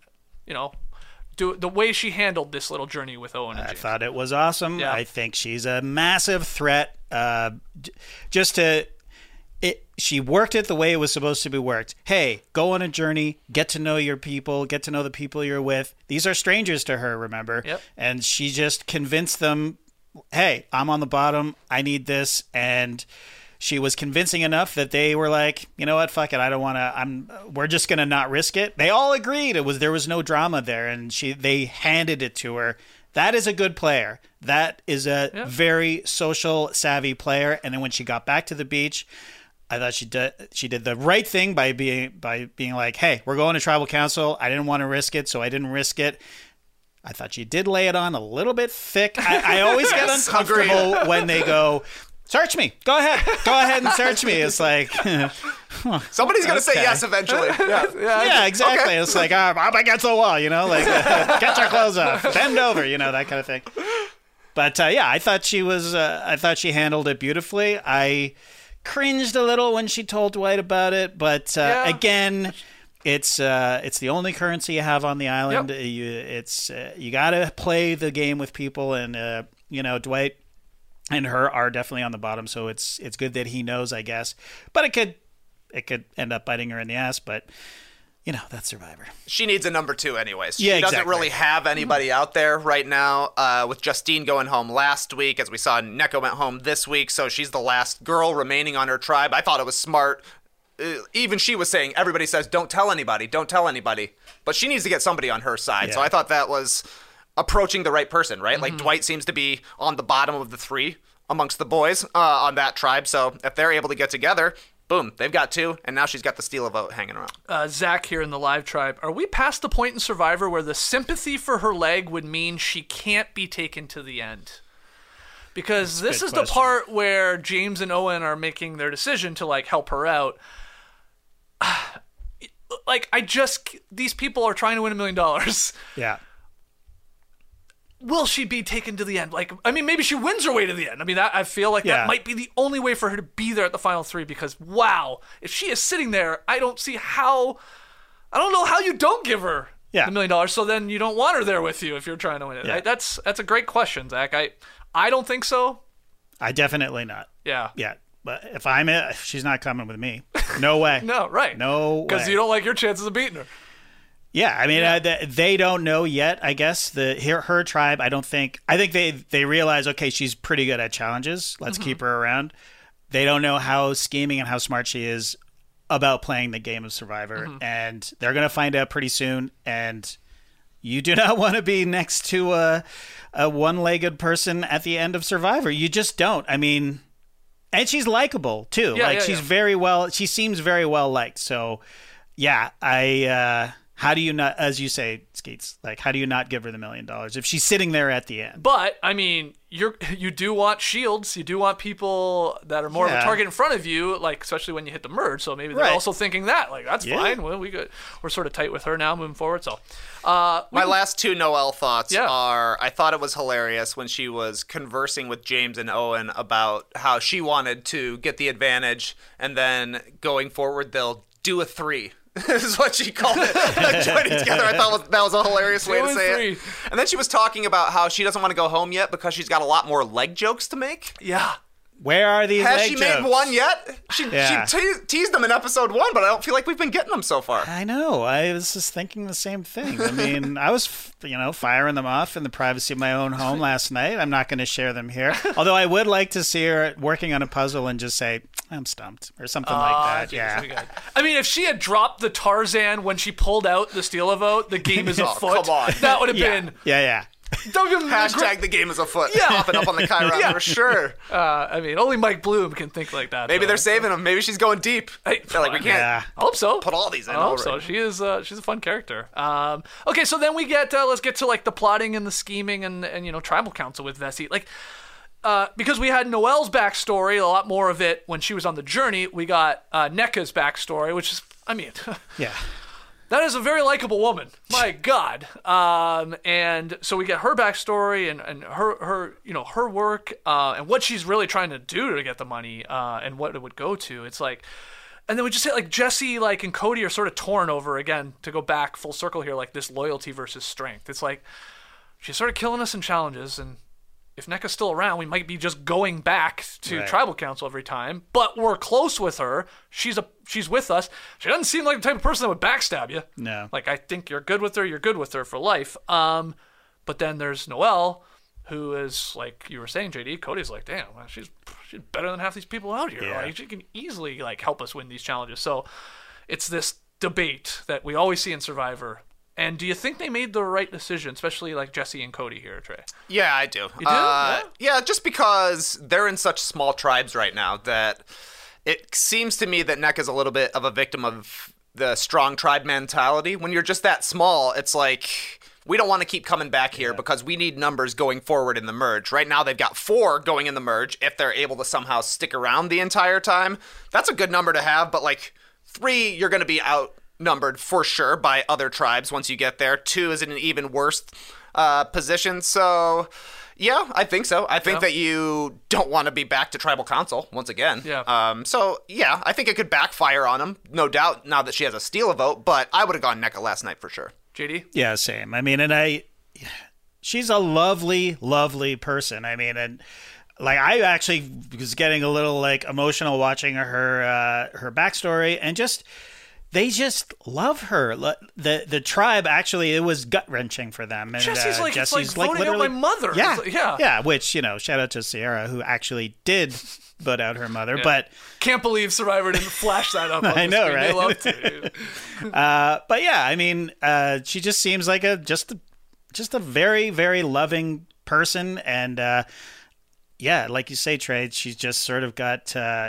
do the way she handled this little journey with Owen and James?
I thought it was awesome.
Yeah.
I think she's a massive threat. Just to... she worked it the way it was supposed to be worked. Hey, go on a journey, get to know your people, get to know the people you're with. These are strangers to her, remember?
Yep.
And she just convinced them, hey, I'm on the bottom, I need this, and she was convincing enough that they were like, you know what, fuck it, I don't want to. We're just gonna not risk it. They all agreed. There was no drama there, and they handed it to her. That is a good player. That is a very social savvy player. And then when she got back to the beach, I thought she did the right thing by being like, hey, we're going to tribal council. I didn't want to risk it, so I didn't risk it. I thought she did lay it on a little bit thick. I always get uncomfortable when they go, search me. Go ahead and search me. It's like
somebody's gonna say yes eventually.
Yeah, exactly. Okay. It's like up against the wall, like get your clothes off, bend over, that kind of thing. But I thought she handled it beautifully. I cringed a little when she told Dwight about it, but again, it's the only currency you have on the island. Yep. You got to play the game with people, and Dwight and her are definitely on the bottom, so it's good that he knows, I guess. But it could end up biting her in the ass, but that's Survivor.
She needs a number 2 anyways.
Yeah,
she doesn't really have anybody out there right now, with Justine going home last week. As we saw, Neko went home this week, so she's the last girl remaining on her tribe. I thought it was smart. Even she was saying, everybody says, don't tell anybody. But she needs to get somebody on her side. Yeah. So I thought that was approaching the right person, right? Mm-hmm. Like Dwight seems to be on the bottom of the 3 amongst the boys on that tribe. So if they're able to get together, boom, they've got 2, and now she's got the steal a vote hanging around.
Zach here in the live tribe. Are we past the point in Survivor where the sympathy for her leg would mean she can't be taken to the end? Because this is the part where James and Owen are making their decision to help her out. These people are trying to win $1 million.
Yeah.
Will she be taken to the end? Maybe she wins her way to the end. I feel like that might be the only way for her to be there at the final 3, because, wow, if she is sitting there, I don't know how you don't give her the $1 million, so then you don't want her there with you if you're trying to win it. Yeah. That's a great question, Zach. I don't think so.
I definitely not.
Yeah.
Yeah. But if she's not coming with me. No way.
No, right.
No way.
Because you don't like your chances of beating her.
Yeah, they don't know yet, I guess. Her tribe, I think they realize, okay, she's pretty good at challenges. Let's keep her around. They don't know how scheming and how smart she is about playing the game of Survivor. And they're going to find out pretty soon. And you do not want to be next to a one-legged person at the end of Survivor. You just don't. And she's likable, too. She seems very well liked. So, how do you not, as you say, Skeets, how do you not give her the $1 million if she's sitting there at the end?
But, you do want shields. You do want people that are more of a target in front of you, especially when you hit the merge. So maybe they're also thinking that. That's fine. Well, we're sort of tight with her now moving forward. So,
my last 2 Noelle thoughts are, I thought it was hilarious when she was conversing with James and Owen about how she wanted to get the advantage, and then going forward, they'll do a 3. This is what she called it. Joining together, I thought that was a hilarious way to say it. And then she was talking about how she doesn't want to go home yet because she's got a lot more leg jokes to make.
Yeah.
Where are these leg jokes?
Has she made one yet? She teased them in episode 1, but I don't feel like we've been getting them so far.
I know. I was just thinking the same thing. I was, firing them off in the privacy of my own home last night. I'm not going to share them here. Although I would like to see her working on a puzzle and just say, I'm stumped, or something like that.
Geez, if she had dropped the Tarzan when she pulled out the steal a vote, the game is afoot.
Come on.
That would have been...
Yeah.
Hashtag the game is afoot. Yeah. Popping up on the Chiron for sure.
Only Mike Bloom can think like that.
Maybe they're saving him. Maybe she's going deep. We can't.
I hope so.
Put all these in.
I hope so. She is. She's a fun character. Okay, so then we get. Let's get to the plotting and the scheming and tribal council with Vesey. Because we had Noelle's backstory, a lot more of it when she was on the journey. We got Neka's backstory, which is,
yeah.
That is a very likable woman. My God. And so we get her backstory and her work and what she's really trying to do to get the money and what it would go to. It's and then we just hit Jesse and Cody are sort of torn over, again, to go back full circle here, this loyalty versus strength. It's she's sort of killing us in challenges, and if NECA's still around, we might be just going back to
Right.
tribal council every time. But we're close with her. She's with us. She doesn't seem like the type of person that would backstab you.
No.
Like, I think you're good with her for life. But then there's Noelle, who is, like you were saying, JD, Cody's like, damn, well, she's better than half these people out here.
Yeah.
Like, she can easily, like, help us win these challenges. So it's this debate that we always see in Survivor. And do you think they made the right decision, especially like Jesse and Cody here, Trey?
Yeah, I do.
You do?
Yeah, just because they're in such small tribes right now that it seems to me that NECA's a little bit of a victim of the strong tribe mentality. When you're just that small, it's like, we don't want to keep coming back here because we need numbers going forward in the merge. Right now, they've got 4 going in the merge. If they're able to somehow stick around the entire time, that's a good number to have. But like 3, you're going to be outnumbered for sure by other tribes once you get there. 2 is in an even worse position. So, yeah, I think so. I think that you don't want to be back to tribal council once again.
Yeah.
So, yeah, I think it could backfire on him, no doubt, now that she has a steal a vote. But I would have gone NECA last night for sure.
JD?
Yeah, same. I mean, she's a lovely, lovely person. I mean, and like I actually was getting a little like emotional watching her backstory, and they just love her. The tribe actually, it was gut wrenching for them. And
Jesse's like, it's like voting out my mother.
Yeah,
It's like,
yeah. Which shout out to Sierra, who actually did vote out her mother, but.
Can't believe Survivor didn't flash that up on
I know,
screen.
right?
They love to.
But yeah, I mean, she just seems like just a very, very loving person, and yeah, like you say, Trey, she's just sort of got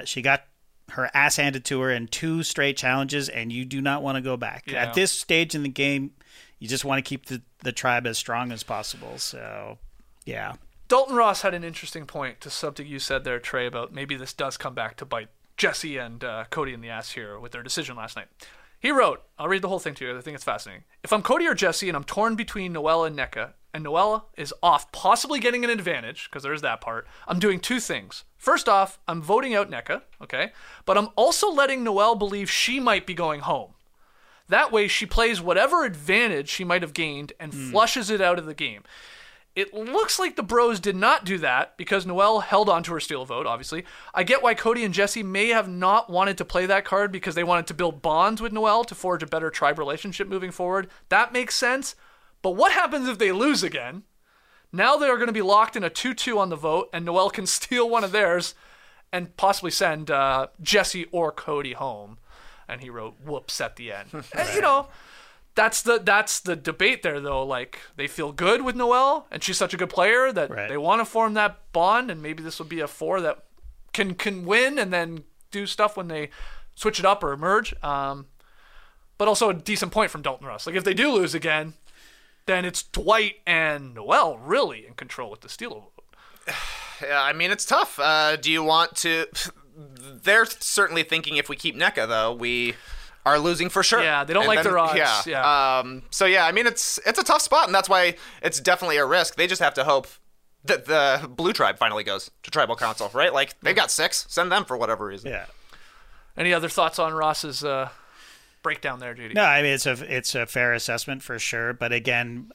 her ass handed to her in 2 straight challenges, and you do not want to go back.
Yeah.
At this stage in the game, you just want to keep the tribe as strong as possible. So, yeah.
Dalton Ross had an interesting point to something you said there, Trey, about maybe this does come back to bite Jesse and Cody in the ass here with their decision last night. He wrote, I'll read the whole thing to you. I think it's fascinating. If I'm Cody or Jesse and I'm torn between Noelle and NECA, and Noelle is off possibly getting an advantage, because there's that part, I'm doing 2 things. First off, I'm voting out NECA, okay? But I'm also letting Noelle believe she might be going home. That way she plays whatever advantage she might have gained and flushes it out of the game. It looks like the bros did not do that because Noelle held on to her steal vote, obviously. I get why Cody and Jesse may have not wanted to play that card because they wanted to build bonds with Noelle to forge a better tribe relationship moving forward. That makes sense. But what happens if they lose again? Now they are going to be locked in a 2-2 on the vote, and Noelle can steal one of theirs and possibly send Jesse or Cody home. And he wrote, whoops, at the end. And, that's the debate there, though. Like, they feel good with Noelle, and she's such a good player that they want to form that bond, and maybe this will be a 4 that can win and then do stuff when they switch it up or merge. But also a decent point from Dalton Ross. Like, if they do lose again, then it's Dwight and Noelle really in control with the steal vote.
Yeah, I mean, it's tough. Do you want to... They're certainly thinking if we keep NECA, though, we are losing for sure.
Yeah, they don't like their odds.
Yeah. So, yeah, I mean, it's a tough spot, and that's why it's definitely a risk. They just have to hope that the Blue Tribe finally goes to Tribal Council, right? Like, they've got 6. Send them for whatever reason.
Yeah.
Any other thoughts on Ross's breakdown there, Judy?
No, I mean, it's a fair assessment for sure. But again,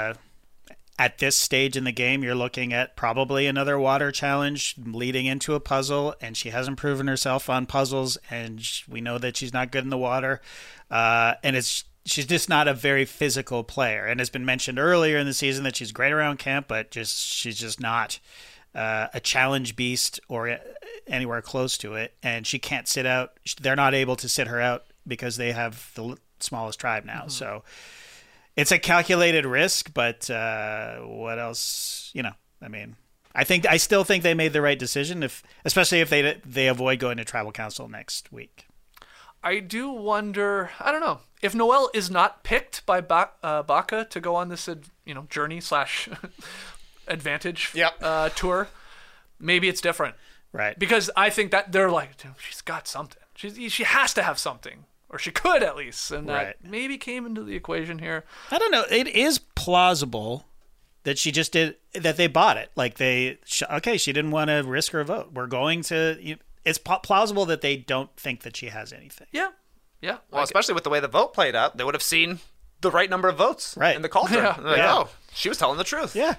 at this stage in the game, you're looking at probably another water challenge leading into a puzzle, and she hasn't proven herself on puzzles, and we know that she's not good in the water. And she's just not a very physical player. And it's been mentioned earlier in the season that she's great around camp, but she's just not a challenge beast or anywhere close to it. And she can't sit out. They're not able to sit her out because they have the smallest tribe now. Mm-hmm. So it's a calculated risk, but what else? I mean, I still think they made the right decision, especially if they avoid going to tribal council next week.
I do wonder. I don't know if Noelle is not picked by Baca to go on this, journey / advantage tour. Maybe it's different,
right?
Because I think that they're like, she's got something. She has to have something. Or she could at least, and that maybe came into the equation here.
I don't know. It is plausible that she just did that. They bought it. Like she didn't want to risk her vote. We're going to. It's plausible that they don't think that she has anything.
Yeah.
Well, especially with the way the vote played out, they would have seen the right number of votes in the cauldron.
Yeah.
Oh, she was telling the truth.
Yeah.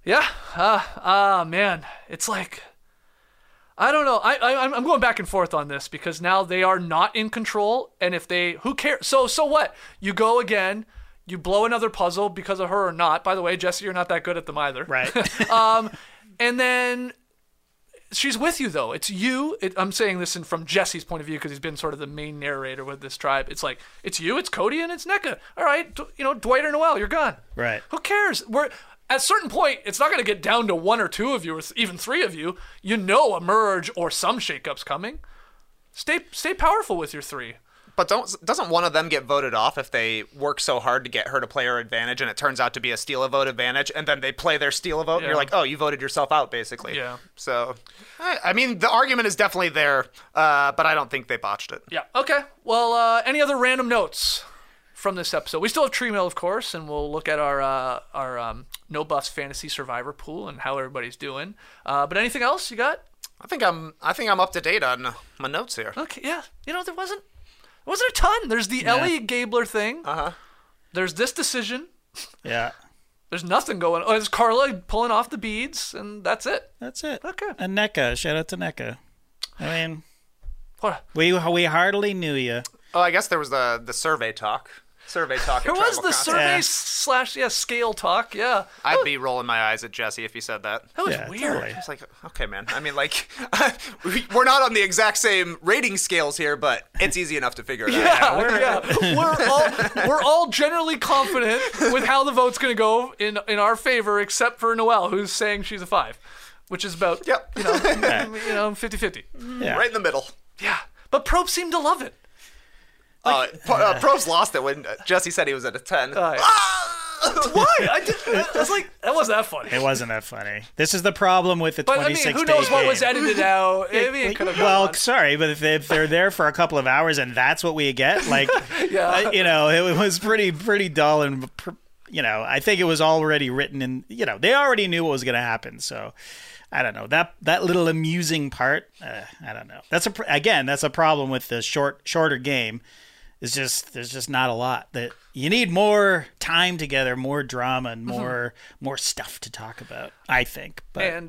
Yeah. Man, it's like, I don't know. I'm going back and forth on this because now they are not in control, and if they, who cares? So what? You go again, you blow another puzzle because of her or not. By the way, Jesse, you're not that good at them either.
Right.
And then she's with you, though. It's you. I'm saying this from Jesse's point of view because he's been sort of the main narrator with this tribe. It's like, it's you, it's Cody, and it's NECA. All right, Dwight or Noelle, you're gone.
Right.
Who cares? At a certain point, it's not going to get down to one or two of you or even three of you. A merge or some shakeups coming. Stay powerful with your three.
But doesn't one of them get voted off if they work so hard to get her to play her advantage and it turns out to be a steal a vote advantage and then they play their steal a vote and you're like, oh, you voted yourself out, basically.
Yeah.
So, I mean, the argument is definitely there, but I don't think they botched it.
Yeah. Okay. Well, any other random notes from this episode? We still have Tree Mail, of course, and we'll look at our No Buffs Fantasy Survivor pool and how everybody's doing. But anything else you got?
I think I'm up to date on my notes here.
Okay. Yeah. There wasn't a ton. There's the Ellie Gabler thing. There's this decision.
Yeah.
There's nothing going on. There's Carla pulling off the beads, and that's it.
That's it.
Okay.
And NECA. Shout out to NECA. I mean,
What?
we hardly knew you.
Oh, I guess there was the survey talk. Survey talk.
There was the survey / scale talk. Yeah.
I'd be rolling my eyes at Jesse if he said that.
That was
Yeah,
weird.
totally.
It's like, okay, man. I mean, like, we're not on the exact same rating scales here, but it's easy enough to figure it out.
We're all generally confident with how the vote's going to go in our favor, except for Noelle, who's saying she's a 5, which is about 50-50.
Yeah.
Right in the middle.
Yeah, but Probe seemed to love it.
Probes lost it when Jesse said he was at a 10.
Why? I was like, that wasn't that funny.
It wasn't that funny. This is the problem with the
But
26
I mean, who
day
knows what
game.
was edited out? It could have gone.
Sorry, but if they're there for a couple of hours and that's what we get, like,
Yeah.
it was pretty dull and, I think it was already written in, they already knew what was going to happen. So I don't know that little amusing part. I don't know. That's a problem with the shorter game. It's just there's just not a lot that you need more time together, more drama, and more stuff to talk about. I think. But
And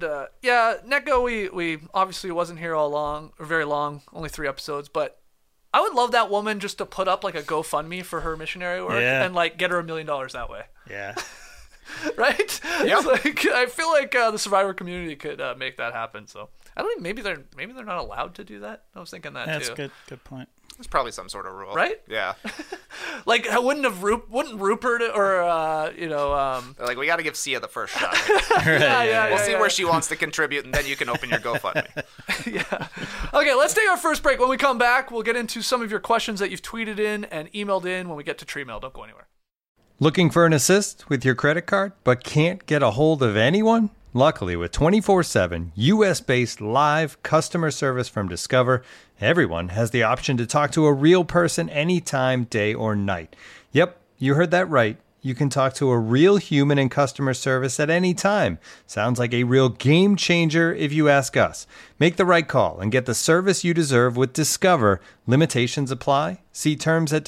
NECA, we obviously wasn't here very long, only 3 episodes, but I would love that woman just to put up like a GoFundMe for her missionary work and like get her $1 million that way.
yeah,
Right?
Yeah.
Like, I feel like the Survivor community could make that happen. So I don't know, maybe they're not allowed to do that. I was thinking that
that's
too.
good point.
There's probably some sort of rule.
Right?
Yeah.
Like, wouldn't Rupert or
They're like, we got to give Sia the first shot. We'll see where she wants to contribute, and then you can open your GoFundMe.
Okay, let's take our first break. When we come back, we'll get into some of your questions that you've tweeted in and emailed in when we get to Tree Mail. Don't go anywhere.
Looking for an assist with your credit card, but can't get a hold of anyone? Luckily, with 24/7 U.S.-based live customer service from Discover, everyone has the option to talk to a real person anytime, day or night. Yep, you heard that right. You can talk to a real human in customer service at any time. Sounds like a real game changer if you ask us. Make the right call and get the service you deserve with Discover. Limitations apply. See terms at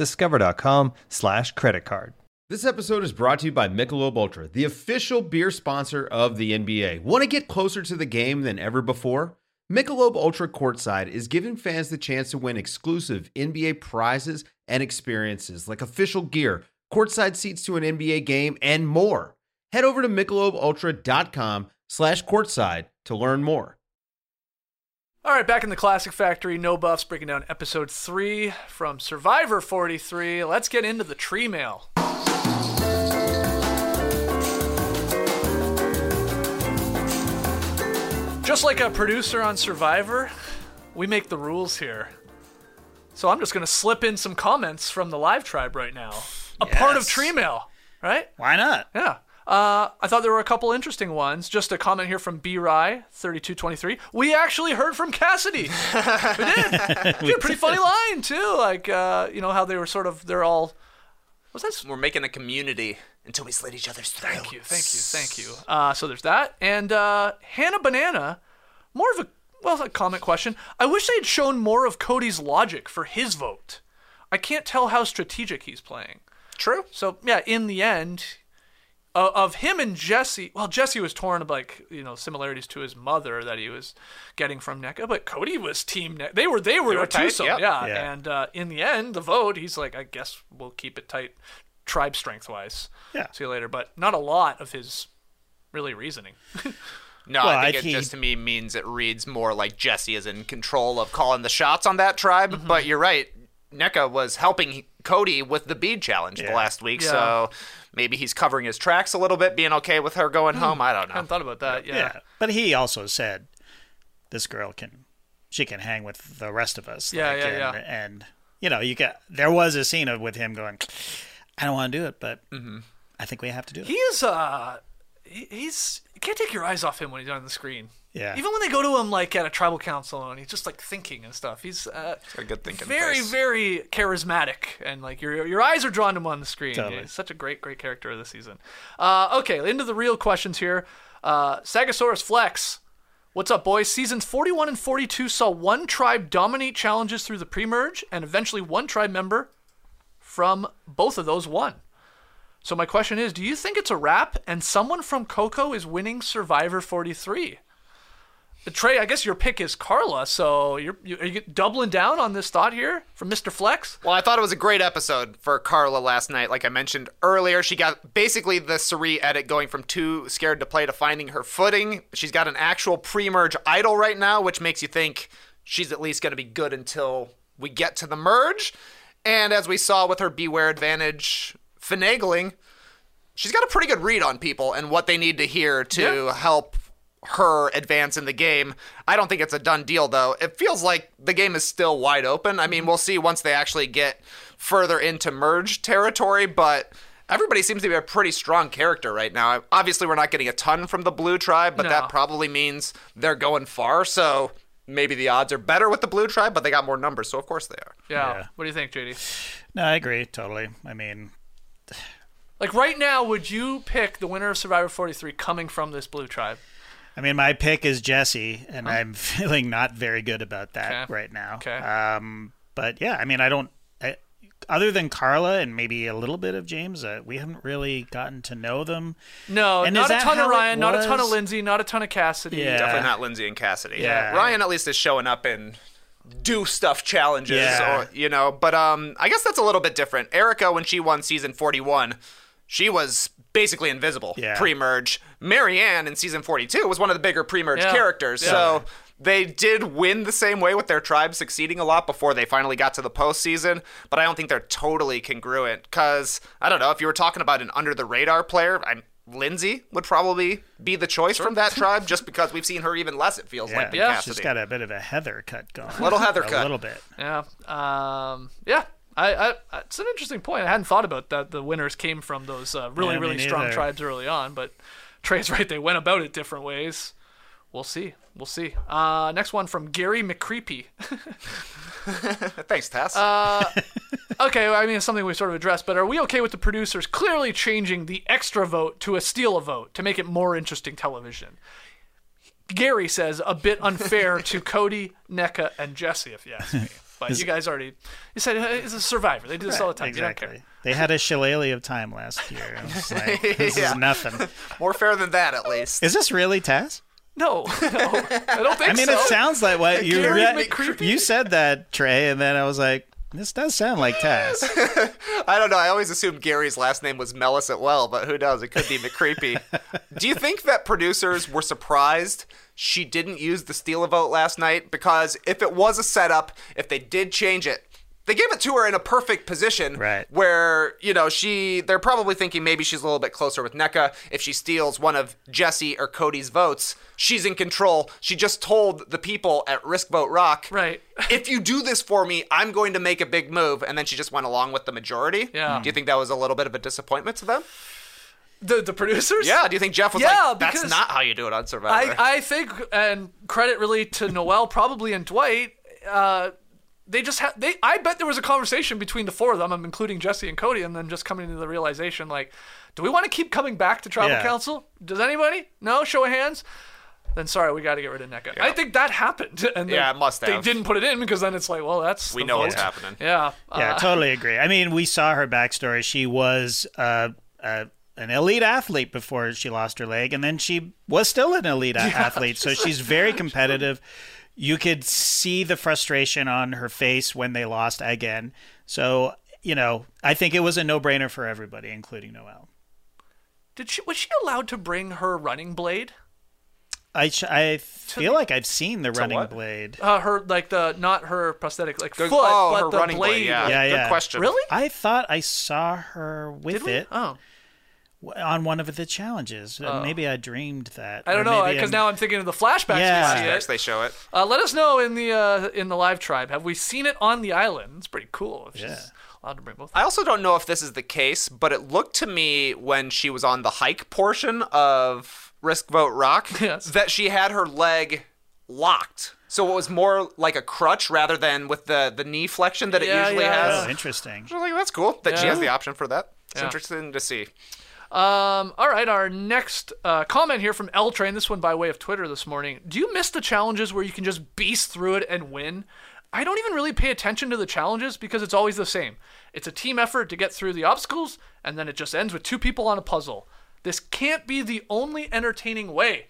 discover.com/creditcard.
This episode is brought to you by Michelob Ultra, the official beer sponsor of the NBA. Want to get closer to the game than ever before? Michelob Ultra Courtside is giving fans the chance to win exclusive NBA prizes and experiences like official gear, courtside seats to an NBA game, and more. Head over to MichelobUltra.com/courtside to learn more.
All right, back in the Classic Factory, No Buffs, breaking down episode 3 from Survivor 43. Let's get into the Tree Mail. Just like a producer on Survivor, we make the rules here. So I'm just going to slip in some comments from the live tribe right now. A part of Tree Mail, right?
Why not?
Yeah. I thought there were a couple interesting ones. Just a comment here from B. Rye, 3223. We actually heard from Cassidy. We did. She had a pretty funny line, too. Like, how they were they're all... What's that?
We're making a community until we slit each other's throats.
Thank you. So there's that. And Hannah Banana, more of a comment question. I wish they'd shown more of Cody's logic for his vote. I can't tell how strategic he's playing.
True.
So, yeah, in the end, of him and Jesse. Well, Jesse was torn of similarities to his mother that he was getting from NECA, but Cody was team NECA. They were a
tight,
twosome,
yep.
yeah.
Yeah.
And in the end, the vote, he's like, I guess we'll keep it tight, tribe strength wise.
Yeah.
See you later. But not a lot of his really reasoning.
No,
Well,
I think it just to me means it reads more like Jesse is in control of calling the shots on that tribe. But you're right. NECA was helping Cody with the bead challenge the last week, so maybe he's covering his tracks a little bit, being okay with her going home. I don't
I hadn't
know.
thought about that. Yeah.
But he also said this girl can hang with the rest of us.
Yeah,
And there was a scene with him going, I don't want to do it, but I think we have to do it.
He is he's you can't take your eyes off him when he's on the screen.
Yeah.
Even when they go to him like at a tribal council and he's just like thinking and stuff. He's
A good thinking
very,
face.
very charismatic, and like your eyes are drawn to him on the screen.
Totally.
He's such a great character of the season. Okay, into the real questions here. Sagasaurus Flex, what's up, boys? Seasons 41 and 42 saw one tribe dominate challenges through the pre-merge, and eventually one tribe member from both of those won. So my question is, do you think it's a wrap and someone from Coco is winning Survivor 43? Trey, I guess your pick is Carla, so are you doubling down on this thought here from Mr. Flex?
Well, I thought it was a great episode for Carla last night. Like I mentioned earlier, she got basically the Suri edit going from too scared to play to finding her footing. She's got an actual pre-merge idol right now, which makes you think she's at least going to be good until we get to the merge. And as we saw with her Beware Advantage finagling, she's got a pretty good read on people and what they need to hear to help her advance in the game. I don't think it's a done deal, though. It feels like the game is still wide open. I mean, we'll see once they actually get further into merge territory, but everybody seems to be a pretty strong character right now. Obviously, we're not getting a ton from the blue tribe, but that probably means they're going far, so maybe the odds are better with the blue tribe, but they got more numbers, so of course they are.
Yeah. What do you think, JD?
No, I agree totally. I mean,
Like right now, would you pick the winner of Survivor 43 coming from this blue tribe?
my pick is Jesse, and I'm feeling not very good about that right now.
Okay.
But yeah, I mean, other than Carla and maybe a little bit of James, we haven't really gotten to know them.
No,
And
not
is
a
that
ton of
how it
Ryan, not a ton of
was?
Lindsay, not a ton of Cassidy.
Yeah.
Definitely not Lindsay and Cassidy.
Yeah.
Ryan at least is showing up and do stuff challenges,
Yeah.
but I guess that's a little bit different. Erica, when she won season 41, she was basically invisible pre-merge. Marianne in season 42 was one of the bigger pre-merge characters.
Yeah.
So they did win the same way with their tribe succeeding a lot before they finally got to the postseason, but I don't think they're totally congruent because, I don't know, if you were talking about an under-the-radar player, Lindsay would probably be the choice from that tribe just because we've seen her even less, it feels like, than Cassidy.
She's got a bit of a Heather cut going.
Little Heather cut.
A little bit.
Yeah. It's an interesting point. I hadn't thought about that. The winners came from those really,
me
really strong
neither.
tribes early on, but Trey's right. They went about it different ways. We'll see. Next one from Gary McCreepy.
Thanks, Tess.
Okay, I mean, it's something we sort of addressed, but are we okay with the producers clearly changing the extra vote to a steal a vote to make it more interesting television? Gary says a bit unfair to Cody, NECA, and Jesse, if you ask me. But you guys you said it's a Survivor. They do this all the time.
Exactly.
You don't care.
They had a shillelagh of time last year. It was like, this is nothing.
More fair than that, at least.
Is this really Taz?
No, I don't think so.
I mean, it sounds like what you
Gary
read.
McCreepy?
You said that, Trey, and then I was like, this does sound like Taz.
I don't know. I always assumed Gary's last name was Mellis well, but who knows? It could be McCreepy. Do you think that producers were surprised she didn't use the steal a vote last night? Because if it was a setup, if they did change it, they gave it to her in a perfect position,
Right.
where, they're probably thinking maybe she's a little bit closer with NECA. If she steals one of Jesse or Cody's votes, she's in control. She just told the people at Risk Vote Rock,
Right.
if you do this for me, I'm going to make a big move. And then she just went along with the majority.
Yeah.
Do you think that was a little bit of a disappointment to them?
The producers?
Yeah. Do you think Jeff was
Yeah,
that's
because
not how you do it on Survivor?
I think, and credit really to Noelle probably and Dwight, they just I bet there was a conversation between the four of them, I'm including Jesse and Cody, and then just coming to the realization, like, do we want to keep coming back to Tribal Council? Does anybody? No? Show of hands? Then sorry, we got to get rid of NECA.
Yeah.
I think that happened. And
it must have.
They didn't put it in because then it's like, well, that's
we
the
know
vote.
what's happening.
Yeah.
Yeah, totally agree. I mean, we saw her backstory. She was an elite athlete before she lost her leg, and then she was still an elite athlete. So she's very competitive. You could see the frustration on her face when they lost again. So, I think it was a no-brainer for everybody, including Noelle.
Was she allowed to bring her running blade?
I feel like I've seen the running
what?
blade.
Not her prosthetic, foot,
her
but the
running
blade.
blade. Yeah,
Yeah.
Good question.
Really?
I thought I saw her with
Did we?
it
Oh,
on one of the challenges. Maybe I dreamed that.
I don't
Or
know,
maybe
because
I'm-
now I'm thinking of the flashbacks.
Yeah.
We see
Next
it.
they show it.
Let us know in the live tribe. Have we seen it on the island? It's pretty cool. If
Yeah.
she's allowed to bring both.
I also don't know if this is the case, but it looked to me when she was on the hike portion of Risk Vote Rock
Yes.
that she had her leg locked. So it was more like a crutch rather than with the knee flexion that it
Yeah,
usually
yeah.
has.
Oh, interesting.
I was like, that's cool that she
Yeah.
has the option for that. It's
Yeah.
interesting to see.
All right, our next comment here from L Train, this one by way of Twitter this morning. Do you miss the challenges where you can just beast through it and win? I don't even really pay attention to the challenges because it's always the same. It's a team effort to get through the obstacles, and then it just ends with 2 people on a puzzle. This can't be the only entertaining way.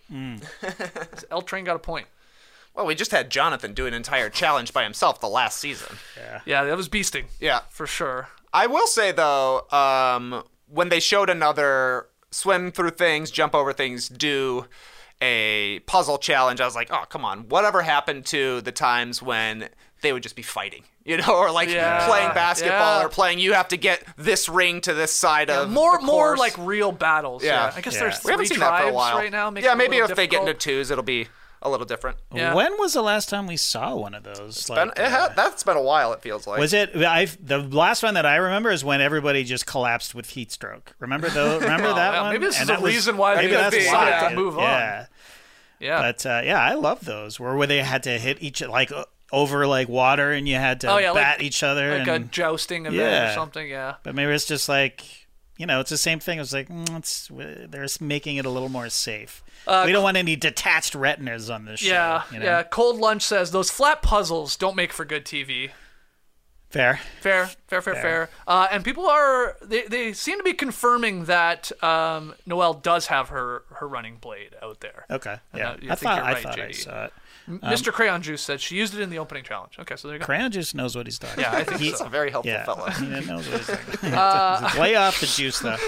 L Train got a point.
Well, we just had Jonathan do an entire challenge by himself the last season.
Yeah, that was beasting.
Yeah.
For sure.
I will say, though, when they showed another swim through things, jump over things, do a puzzle challenge, I was like, oh, come on. Whatever happened to the times when they would just be fighting, or like playing basketball or playing, you have to get this ring to this side of
More
the course.
like real battles.
Yeah.
I guess
Yeah.
there's
We haven't
3
seen that for a
tribes
while.
right now. Makes
Yeah,
it a
maybe
little
if they get into
difficult.
2s, it'll be a little different.
Yeah.
When was the last time we saw one of those?
That's been a while, it feels like.
Was it? The last one that I remember is when everybody just collapsed with heat stroke. Remember that
yeah,
one?
maybe this is
And
a
that was-
reason why
maybe
they
that's
decided
why.
to move on.
Yeah,
Yeah.
but I love those where they had to hit each over like water, and you had to bat
like,
each other,
like a
and
jousting event
Yeah.
or something. Yeah.
but maybe it's just like it's the same thing. It's like they're making it a little more safe. We don't want any detached retinas on this show.
Yeah.
you know?
Yeah. Cold Lunch says those flat puzzles don't make for good TV.
Fair.
Fair. And people they seem to be confirming that Noelle does have her running blade out there.
Okay.
I
Yeah.
think
I thought
you're right,
I
JD.
saw it.
Mr. Crayon Juice said she used it in the opening challenge. Okay, so there you go.
Crayon Juice knows what he's talking
Yeah,
about.
I think
He's a very helpful
Yeah,
fellow.
he knows what he's talking about. Lay off the juice, though.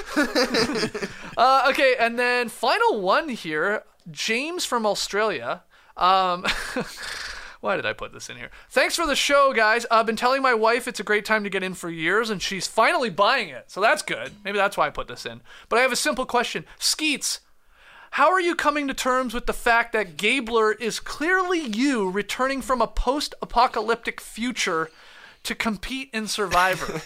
Okay, and then final one here, James from Australia. Why did I put this in here? Thanks for the show, guys. I've been telling my wife it's a great time to get in for years, and she's finally buying it. So that's good. Maybe that's why I put this in. But I have a simple question. Skeets, how are you coming to terms with the fact that Gabler is clearly you returning from a post-apocalyptic future to compete in Survivor?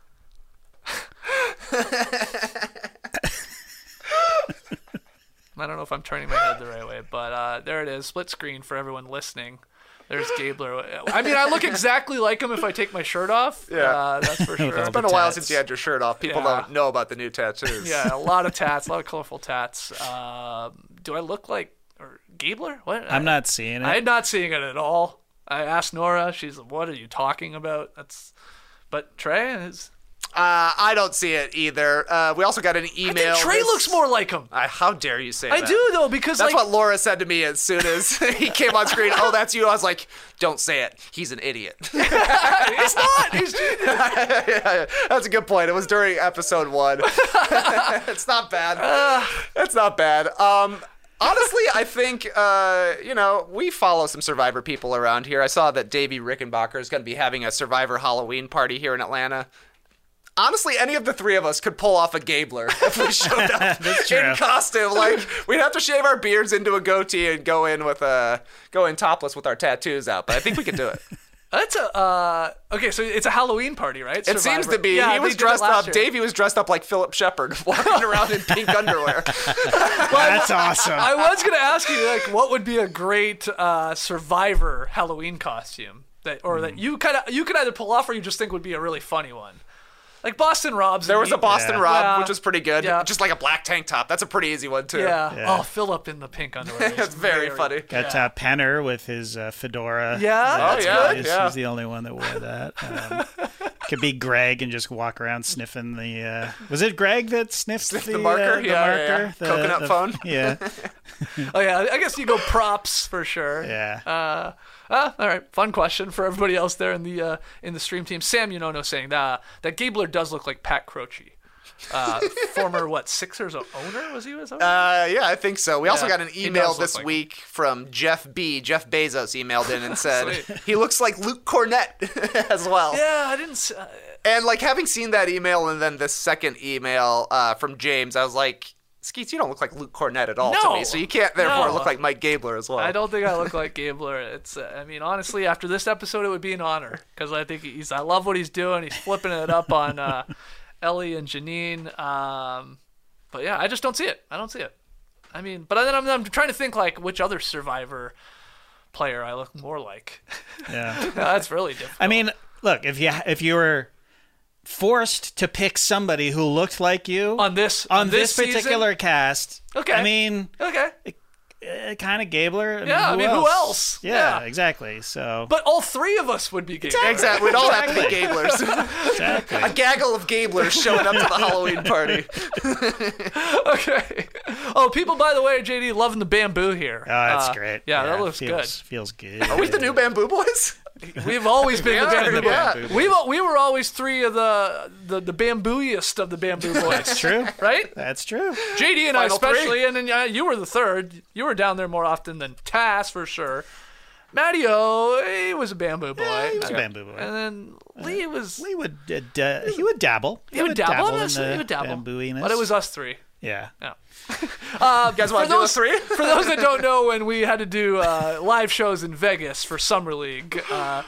I don't know if I'm turning my head the right way, but there it is. Split screen for everyone listening. There's Gabler. I mean, I look exactly like him if I take my shirt off.
Yeah.
That's for sure.
It's been a while since you had your shirt off. People
Yeah.
don't know about the new tattoos.
Yeah, a lot of tats, a lot of colorful tats. Do I look like Gabler? What?
I'm not seeing it.
I'm not seeing it at all. I asked Nora. She's like, "What are you talking about?" But Trey is.
I don't see it either. We also got an
I
email.
think Trey looks more like him.
How dare you say
I
that?
do though, because
That's
like
what Laura said to me as soon as he came on screen. Oh, that's you. I was like, don't say it. He's an idiot.
it's not. He's
Yeah, that's a good point. It was during episode 1. It's not bad. It's not bad. Honestly, I think, we follow some Survivor people around here. I saw that Davey Rickenbacker is going to be having a Survivor Halloween party here in Atlanta. Honestly, any of the 3 of us could pull off a Gabler if we showed up in costume. Like, we'd have to shave our beards into a goatee and go in topless with our tattoos out. But I think we could do it.
That's okay. So it's a Halloween party, right?
It seems
Survivor.
to be.
Yeah,
He was
they did it
dressed
last
up.
year.
Davey was dressed up like Philip Shepard, walking around in pink underwear.
That's awesome.
I was gonna ask you, like, what would be a great Survivor Halloween costume that you could either pull off or you just think would be a really funny one, like Boston Rob's.
There was a Boston Rob,
Yeah.
which was pretty good.
Yeah.
Just like a black tank top. That's a pretty easy one, too.
Yeah.
Yeah.
Oh, Philip in the pink underwear.
It's very funny.
Got Penner with his fedora.
Yeah,
Oh,
that's
yeah.
good.
He's the only one that wore that. Could be Greg and just walk around sniffing the. Was it Greg that sniffed
the marker?
The
Yeah,
marker?
yeah. Coconut phone?
Yeah.
Oh yeah, I guess you go props for sure.
Yeah.
All right, fun question for everybody else there in the stream team. Sam Yonono saying that Gabler does look like Pat Croce. Former Sixers owner, was he his owner?
Yeah, I think so. We also got an
he
email
does look
this
like
week from Jeff Bezos emailed in and said
Sweet.
he looks like Luke Cornett as well.
Yeah, I didn't.
And having seen that email and then this second email from James, I was like, Skeets, you don't look like Luke Cornett at all to
No.
me, so you can't therefore
No.
look like Mike Gabler as well.
I don't think I look like Gabler. It's, I mean, honestly, after this episode, it would be an honor because I think I love what he's doing. He's flipping it up on Ellie and Janine. But yeah, I just don't see it. I don't see it. I mean, but then I'm trying to think which other Survivor player I look more like.
Yeah.
That's really difficult.
I mean, look, if you were forced to pick somebody who looked like you
on this
particular cast,
Okay.
I mean,
okay.
kind of Gabler.
Yeah, who else?
Yeah,
Yeah.
exactly. So,
But all three of us would be Gabler.
Exactly. We'd all have to be Gablers.
exactly.
A gaggle of Gablers showing up to the Halloween party.
Okay. Oh, people, by the way, JD, loving the bamboo here.
Oh, that's great.
Yeah, that looks
Feels good.
Are we the new Bamboo Boys?
We've always been the
Yeah,
bamboo
yeah.
boys. We were always three of the bambooiest of the bamboo boys.
That's true.
Right?
That's true.
JD and I
Final
especially, and then you were the third. You were down there more often than Tass for sure. Matty-O, he was a bamboo boy.
Yeah, he was a bamboo boy.
And then Lee was...
He would dabble.
He would dabble, honestly.
in
He
the
would dabble.
bambooiness.
But it was us three.
Yeah.
Yeah.
You guys want to do a three?
For those that don't know, when we had to do live shows in Vegas for Summer League,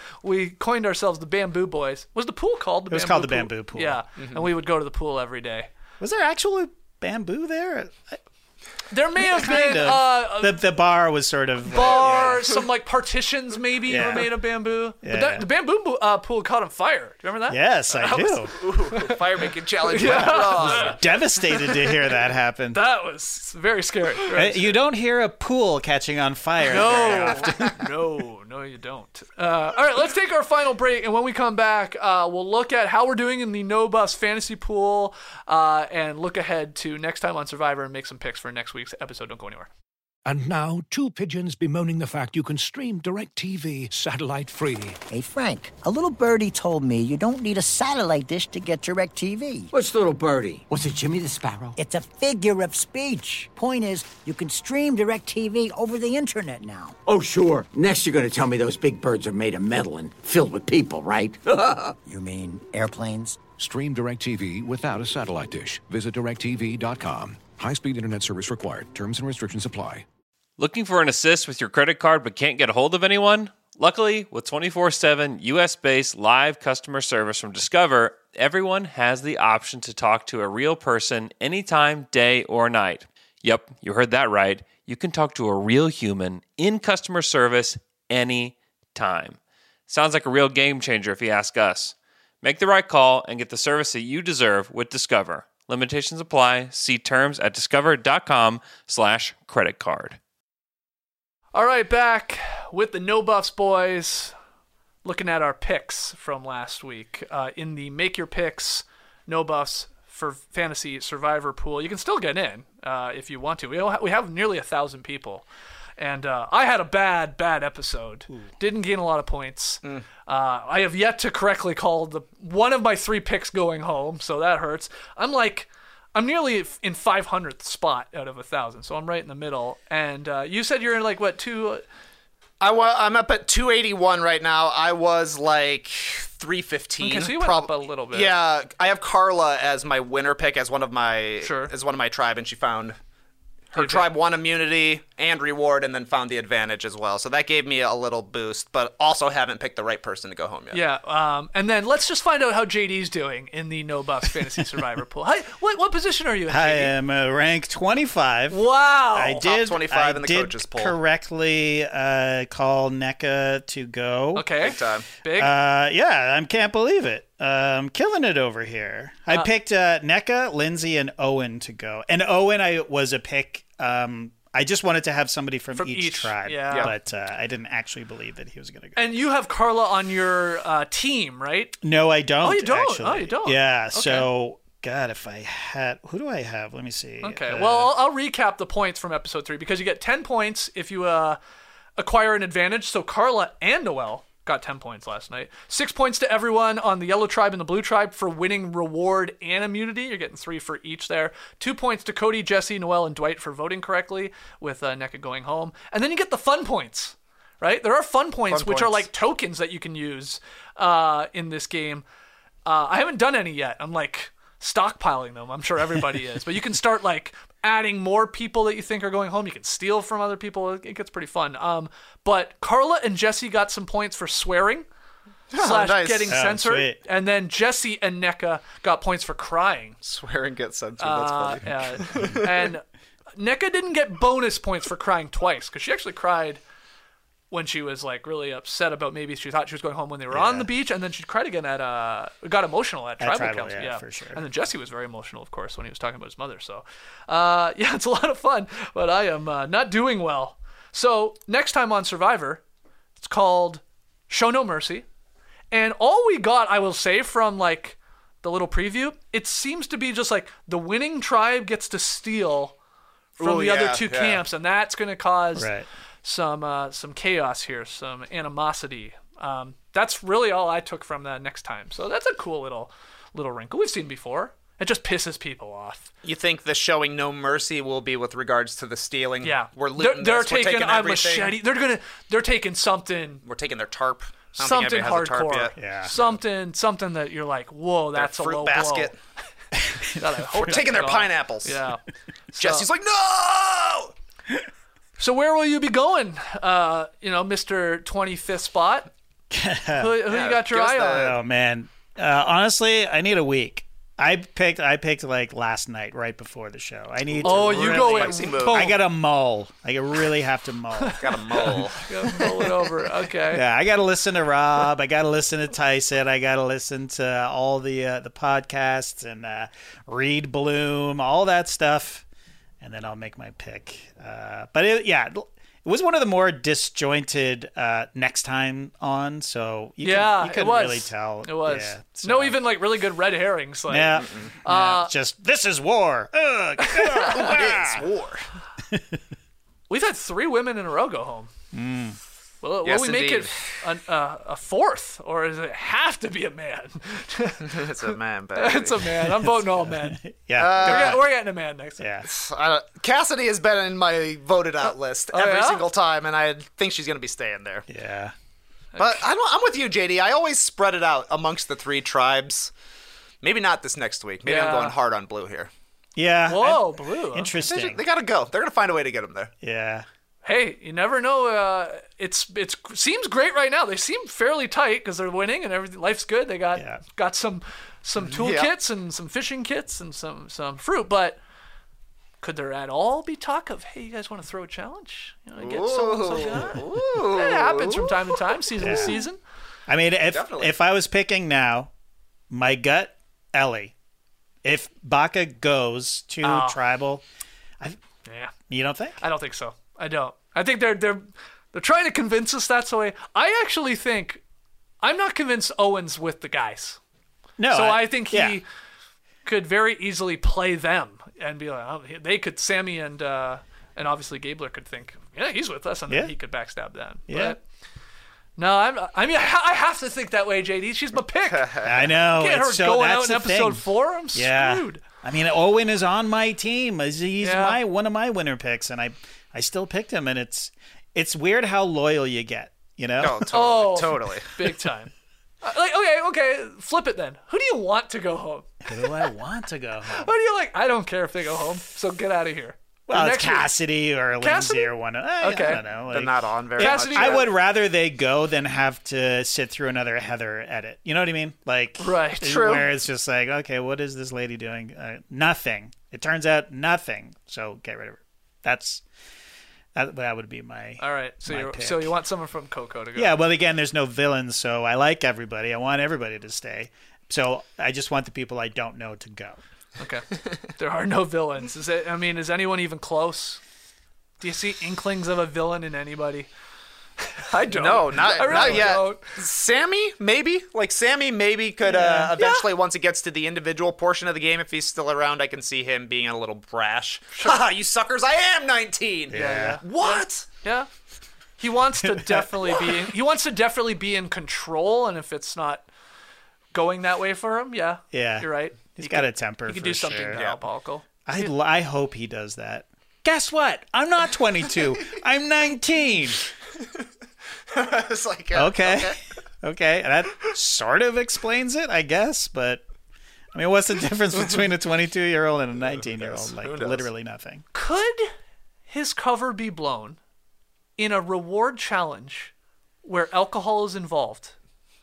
we coined ourselves the Bamboo Boys. Was the pool called the Bamboo Pool?
It was called the Bamboo Pool.
Yeah, and we would go to the pool every day.
Was there actual bamboo there?
There may have
Kind
been
of. The bar was sort of
bar, some partitions maybe
Yeah.
were made of bamboo. But
Yeah.
the bamboo pool caught on fire. Do you remember that?
Yes, I do.
Fire making challenge.
Devastated to hear that happen.
That was very scary. Right?
You don't hear a pool catching on fire very often.
No, you don't. All right, let's take our final break, and when we come back, we'll look at how we're doing in the No Buffs fantasy pool, and look ahead to next time on Survivor and make some picks for next week's episode. Don't go anywhere.
And now, two pigeons bemoaning the fact you can stream DirecTV satellite-free.
Hey, Frank, a little birdie told me you don't need a satellite dish to get DirecTV.
What's little birdie? Was it Jimmy the Sparrow?
It's a figure of speech. Point is, you can stream DirecTV over the internet now.
Oh, sure. Next you're going to tell me those big birds are made of metal and filled with people, right?
You mean airplanes?
Stream DirecTV without a satellite dish. Visit DirecTV.com. High-speed internet service required. Terms and restrictions apply.
Looking for an assist with your credit card but can't get a hold of anyone? Luckily, with 24/7 US-based live customer service from Discover, everyone has the option to talk to a real person anytime, day or night. Yep, you heard that right. You can talk to a real human in customer service anytime. Sounds like a real game changer if you ask us. Make the right call and get the service that you deserve with Discover. Limitations apply. See terms at discover.com/creditcard.
All right, back with the No Buffs boys, looking at our picks from last week in the Make Your Picks No Buffs for Fantasy Survivor pool. You can still get in if you want to. We have nearly 1,000 people. And I had a bad episode. Didn't gain a lot of points. I have yet to correctly call one of my 3 picks going home, so that hurts. I'm nearly in 500th spot out of 1,000, so I'm right in the middle. And you said you're in two?
I'm up at 281 right now. I was 315.
Okay, so you went up a little bit.
Yeah, I have Carla as my winner pick as one of my tribe, and she found her tribe won immunity and reward, and then found the advantage as well. So that gave me a little boost, but also haven't picked the right person to go home yet.
Yeah, and then let's just find out how JD's doing in the No Buffs Fantasy Survivor pool. Hi, what position are you in, JD?
I am rank 25.
Wow.
I did
25 in the coaches poll.
Correctly call NECA to go.
Okay.
Big time.
Big?
Yeah, I can't believe it. I'm killing it over here. I picked NECA, Lindsay, and Owen to go. And Owen was a pick I just wanted to have somebody from each tribe,
yeah.
but I didn't actually believe that he was going to go.
And you have Carla on your team, right?
No, I don't.
Oh, you don't?
Actually.
Oh, you don't?
Yeah,
Okay.
so, God, if I had... Who do I have? Let me see.
Okay, well, I'll recap the points from episode 3, because you get 10 points if you acquire an advantage. So Carla and Noelle got 10 points last night. 6 points to everyone on the yellow tribe and the blue tribe for winning reward and immunity. You're getting 3 for each there. 2 points to Cody, Jesse, Noelle, and Dwight for voting correctly, with NECA going home. And then you get the fun points, right? There are fun points, which are like tokens that you can use in this game. I haven't done any yet. I'm like stockpiling them. I'm sure everybody is. But you can start like adding more people that you think are going home. You can steal from other people. It gets pretty fun. But Carla and Jesse got some points for swearing /
nice.
getting censored.
Sweet.
And then Jesse and NECA got points for crying.
Swear and get censored. That's funny.
And NECA didn't get bonus points for crying twice, because she actually cried when she was like really upset about, maybe she thought she was going home when they were on the beach, and then she cried again got emotional at Tribal Council.
Yeah, for sure.
And then Jesse was very emotional, of course, when he was talking about his mother. So, yeah, it's a lot of fun, but I am not doing well. So next time on Survivor, it's called Show No Mercy. And all we got, I will say, from like the little preview, it seems to be just like the winning tribe gets to steal from the other two camps, and that's going to cause some chaos here, some animosity. That's really all I took from that next time. So that's a cool little wrinkle we've seen before. It just pisses people off.
You think the showing no mercy will be with regards to the stealing?
Yeah,
we're looting.
They're
this, we're
taking a
everything.
machete. They're taking something.
We're taking their tarp. I don't think
Something
anybody has a tarp
hardcore.
yet.
Yeah.
Something that you're like, whoa, that's
Their
a
fruit
low
basket.
blow.
We're taking their pineapples.
Yeah.
Jesse's like, no.
So where will you be going? Mr. 25th spot. Who you got your eye on?
Oh, man. Honestly, I need a week. I picked like last night, right before the show. I need to
you go in.
I got to mull. I really have to mull.
Got a mole.
Mull it over. Okay.
Yeah, I got to listen to Rob. I got to listen to Tyson. I got to listen to all the podcasts and read Bloom, all that stuff, and then I'll make my pick. But it was one of the more disjointed next time on, so you couldn't really tell.
It was.
Yeah, so.
No, even like really good red herrings. Like,
just this is war.
It's war.
We've had 3 women in a row go home. Will
Yes,
we make
indeed.
it a fourth, or does it have to be a man?
It's a man, baby.
It's a man. I'm voting all men.
Yeah.
We're getting a man next time.
Yeah.
Cassidy has been in my voted out list every
yeah?
single time, and I think she's going to be staying there.
Yeah.
But I'm with you, JD. I always spread it out amongst the 3 tribes. Maybe not this next week. Maybe I'm going hard on Blue here.
Yeah.
Whoa, Blue.
Interesting.
They got to go. They're going to find a way to get them there.
Yeah.
Hey, you never know. It seems great right now. They seem fairly tight because they're winning and everything. Life's good. They got some toolkits and some fishing kits and some fruit. But could there at all be talk of, hey, you guys want to throw a challenge? Get so It happens from time to time, season to season.
I mean, if I was picking now, my gut, Ellie. If Baka goes to Tribal, you don't think?
I don't think so. I don't. I think they're trying to convince us that's the way. I actually think I'm not convinced Owen's with the guys.
No.
So I think he could very easily play them and be like, oh, they could. Sammy and obviously Gabler could think, yeah, he's with us, and then he could backstab them.
Yeah.
But no, I have to think that way, JD. She's my pick.
I know.
Get her going out in episode 4. I'm screwed.
I mean, Owen is on my team. He's one of my winner picks, and I still picked him, and it's weird how loyal you get, you know?
Oh, totally.
Big time. Okay, flip it then. Who do you want to go home?
Who do I want to go home?
Who do you like? I don't care if they go home, so get out of here.
Well, it's Cassidy or Lindsay or one. I don't know.
They're not on very
Cassidy,
much.
I would rather they go than have to sit through another Heather edit. You know what I mean? Like,
right.
True.
Where it's just like, okay, what is this lady doing? Nothing. It turns out nothing. So get rid of her. That would be my.
All right. So you want someone from Coco to go?
Yeah. Well, again, there's no villains, so I like everybody. I want everybody to stay. So I just want the people I don't know to go.
Okay. There are no villains. Is anyone even close? Do you see inklings of a villain in anybody? I don't.
No,
I
not
really
yet.
don't.
Sammy, maybe. Like Sammy, maybe could eventually, once it gets to the individual portion of the game, if he's still around, I can see him being a little brash. Haha, you suckers! I am 19.
Yeah.
What?
Yeah. He wants to definitely be. He wants to definitely be in control, and if it's not going that way for him, yeah, you're right.
He's got a temper.
He could
for
do something
sure.
diabolical.
I hope he does that. Guess what? I'm not 22. I'm 19.
It's like
Okay. That sort of explains it, I guess. But I mean, what's the difference between a 22-year-old and a 19-year-old? Like literally nothing.
Could his cover be blown in a reward challenge where alcohol is involved?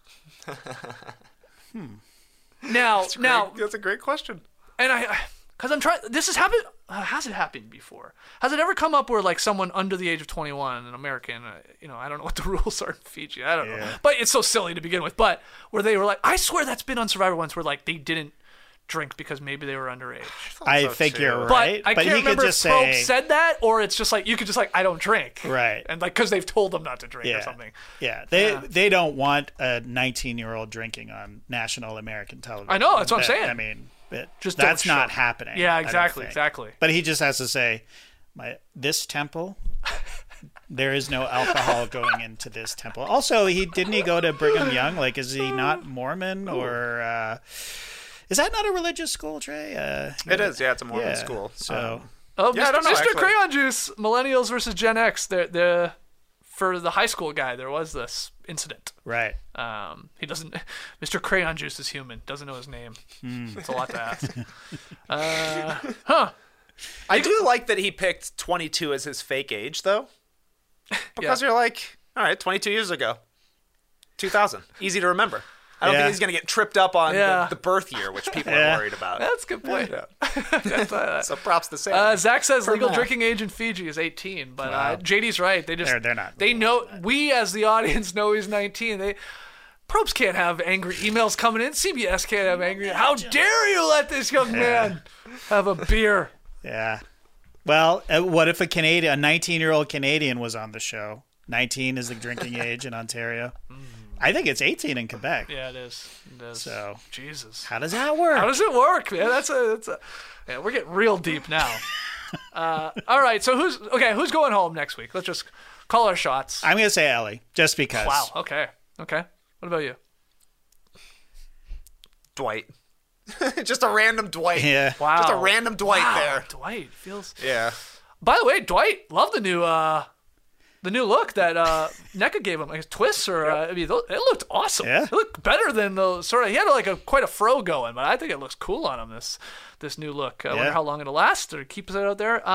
Now,
that's a great question.
and because I'm trying. This has happened. Has it happened before? Has it ever come up where like someone under the age of 21, an American, I don't know what the rules are in Fiji. I don't know, but it's so silly to begin with. But where they were like, I swear that's been on Survivor once, where like they didn't drink because maybe they were underage.
I think you're right.
But I can't
he
remember
could
if
just
Probe
say
said that, or it's just like you could just like I don't drink,
right,
and like because they've told them not to drink or something.
Yeah, they don't want a 19-year-old drinking on national American television.
I know, that's what I'm saying.
I mean,
just
that's
don't
not
show.
happening.
Yeah,
I don't
exactly,
think.
exactly.
But he just has to say, this temple, there is no alcohol going into this temple. Also, didn't he go to Brigham Young? Like, is he not Mormon or? Is that not a religious school, Trey?
It is. Yeah, it's a Mormon school.
So.
Oh,
yeah, I don't know,
Mr.
actually.
Crayon Juice, Millennials versus Gen X. For the high school guy, there was this incident.
Right.
He doesn't. Mr. Crayon Juice is human. Doesn't know his name. It's a lot to ask.
I do like that he picked 22 as his fake age, though, because you're like, all right, 22 years ago, 2000, easy to remember. I don't think he's going to get tripped up on the birth year, which people are worried about.
That's a good point.
So props to Sam.
Zach says legal drinking age in Fiji is 18, but JD's right.
They're not.
They know. We as the audience know he's 19. Probes can't have angry emails coming in. CBS can't have angry. How dare you let this young man have a beer?
Yeah. Well, what if a 19-year-old Canadian was on the show? 19 is the drinking age in Ontario. I think it's 18 in Quebec.
Yeah, it is.
So,
Jesus,
how does that work?
How does it work, man? That's a. Yeah, we're getting real deep now. All right, so who's going home next week? Let's just call our shots.
I'm gonna say Ellie, just because.
Wow. Okay. What about you?
Dwight. Just a random Dwight.
Yeah.
Wow.
Just a random Dwight there.
Dwight feels.
Yeah.
By the way, Dwight, love the new look that NECA gave him, like twists or I mean, it looked awesome.
Yeah.
It looked better than the sort of. He had like quite a fro going, but I think it looks cool on him. This new look. I wonder how long it'll last or keeps it out there.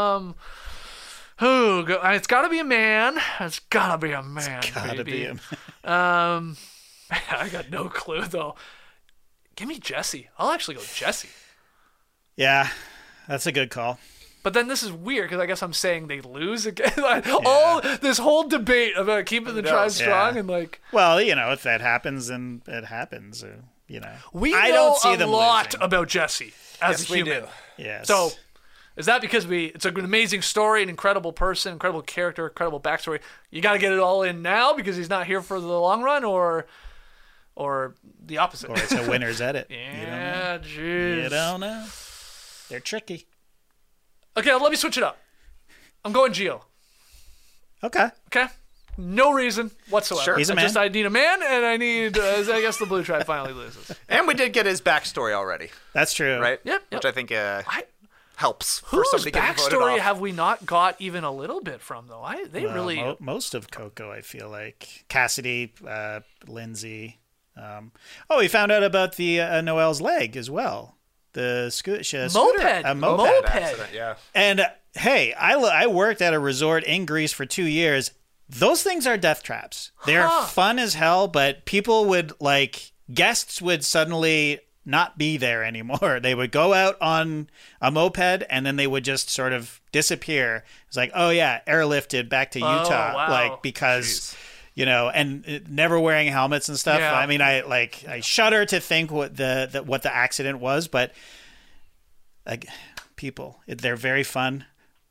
It's got to be a man. It's got to be a man.
It's got to be a
man. I got no clue though. Give me Jesse. I'll actually go Jesse.
Yeah, that's a good call.
But then this is weird because I guess I'm saying they lose again. All this whole debate about keeping the tribe strong and like.
Well, if that happens, then it happens.
We
I
know
don't see
a
them
lot
losing.
about Jesse as a human.
We do.
Yes.
So, is that because it's an amazing story, an incredible person, incredible character, incredible backstory? You got to get it all in now because he's not here for the long run, or the opposite?
Or it's a winner's edit.
Yeah, jeez.
You don't know. They're tricky.
Okay, let me switch it up. I'm going Gio.
Okay.
No reason whatsoever.
Sure.
He's a man.
I need a man, and I need, I guess the Blue Tribe finally loses.
And we did get his backstory already,
That's true.
right?
Yep.
Which I think helps. for
Whose
somebody getting voted
backstory
off.
have we not got even a little bit from, though?
Most of Coco, I feel like. Cassidy, Lindsay. We found out about the Noelle's leg as well. The scooter. A moped.
Accident, yeah.
And hey, I worked at a resort in Greece for 2 years. Those things are death traps. They're fun as hell, but guests would suddenly not be there anymore. They would go out on a moped and then they would just sort of disappear. It's like, oh yeah, airlifted back to Utah.
Wow.
Because, and never wearing helmets and stuff.
Yeah.
I mean, I shudder to think what the accident was, but like people, they're very fun.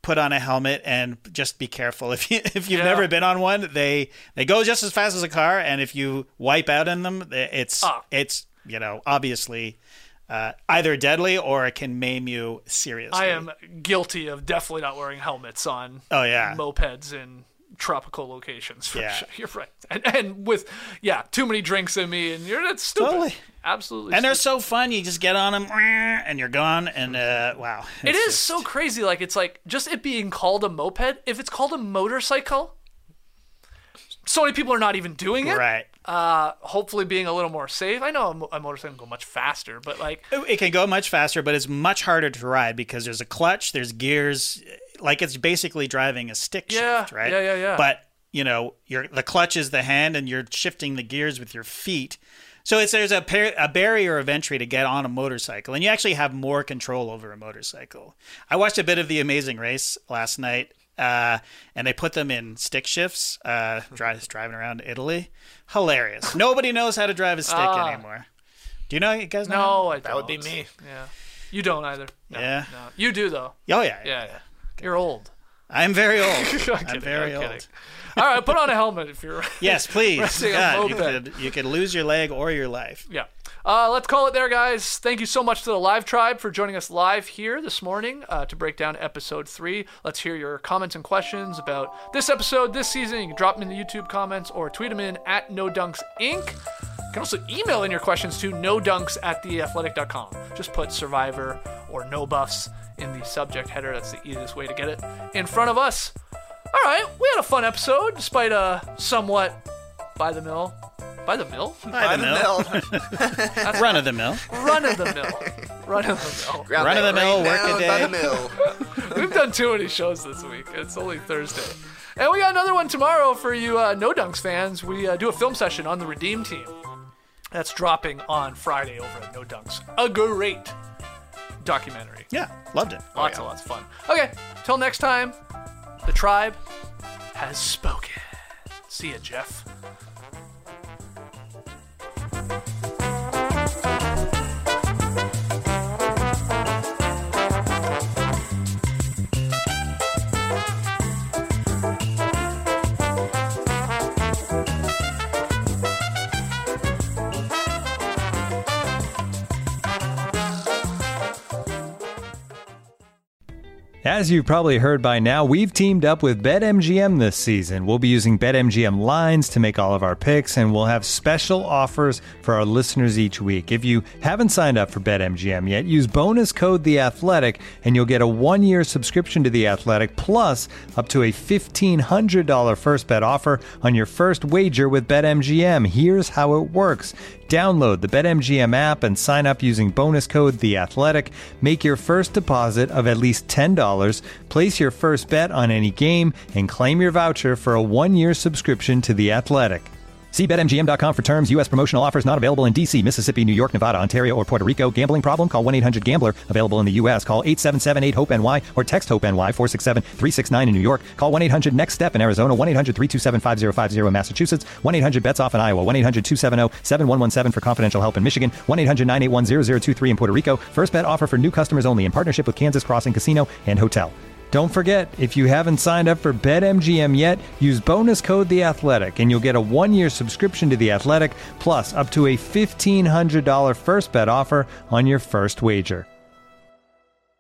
put on a helmet and just be careful. If you've never been on one, they go just as fast as a car, and if you wipe out in them, it's obviously either deadly or it can maim you seriously.
I am guilty of definitely not wearing helmets on mopeds in tropical locations. For sure. You're right. And with too many drinks in me, and that's stupid.
Totally.
Absolutely.
And they're so fun. You just get on them and you're gone. And wow.
It is so crazy. Like, it's like just it being called a moped. If it's called a motorcycle, so many people are not even doing it.
Right.
Hopefully being a little more safe. I know a motorcycle can go much faster, but like...
It can go much faster, but it's much harder to ride because there's a clutch, there's gears. Like, it's basically driving a stick shift, right?
Yeah.
But, the clutch is the hand and you're shifting the gears with your feet. So there's a barrier of entry to get on a motorcycle, and you actually have more control over a motorcycle. I watched a bit of The Amazing Race last night, and they put them in stick shifts, driving around Italy. Hilarious. Nobody knows how to drive a stick anymore. Do you guys know?
No, I don't.
That would be me.
Yeah. You don't either. No,
yeah.
No. You do, though.
Oh, yeah.
Yeah. You're old.
I'm very old.
I'm very old. All right, put on a helmet if you're...
Yes, please. God, you could lose your leg or your life.
Yeah. Let's call it there, guys. Thank you so much to the Live Tribe for joining us live here this morning to break down episode 3. Let's hear your comments and questions about this episode, this season. You can drop them in the YouTube comments or tweet them in at NoDunksInc. You can also email in your questions to nodunks@theathletic.com. Just put Survivor or No Buffs in the subject header. That's the easiest way to get it in front of us. All right, we had a fun episode, despite a somewhat by the mill. By the mill?
By the mill.
Run of the mill.
Run of the mill. Run of the mill.
Run of the mill, work a day.
By the mill.
We've done too many shows this week. It's only Thursday. And we got another one tomorrow for you No Dunks fans. We do a film session on the Redeem Team. That's dropping on Friday over at No Dunks. A great documentary.
Yeah, loved it.
Lots of fun. Okay, till next time, the tribe has spoken. See ya, Jeff.
As you've probably heard by now, we've teamed up with BetMGM this season. We'll be using BetMGM lines to make all of our picks, and we'll have special offers for our listeners each week. If you haven't signed up for BetMGM yet, use bonus code The Athletic, and you'll get a 1-year subscription to The Athletic, plus up to a $1,500 first bet offer on your first wager with BetMGM. Here's how it works. Download the BetMGM app and sign up using bonus code The Athletic. Make your first deposit of at least $10. Place your first bet on any game and claim your voucher for a 1-year subscription to The Athletic. See BetMGM.com for terms. U.S. promotional offers not available in D.C., Mississippi, New York, Nevada, Ontario, or Puerto Rico. Gambling problem? Call 1-800-GAMBLER. Available in the U.S. Call 877-8-HOPE-NY or text HOPE-NY 467-369 in New York. Call 1-800-NEXT-STEP in Arizona. 1-800-327-5050 in Massachusetts. 1-800-BETS-OFF in Iowa. 1-800-270-7117 for confidential help in Michigan. 1-800-981-0023 in Puerto Rico. First bet offer for new customers only in partnership with Kansas Crossing Casino and Hotel. Don't forget, if you haven't signed up for BetMGM yet, use bonus code The Athletic, and you'll get a 1-year subscription to The Athletic, plus up to a $1,500 first bet offer on your first wager.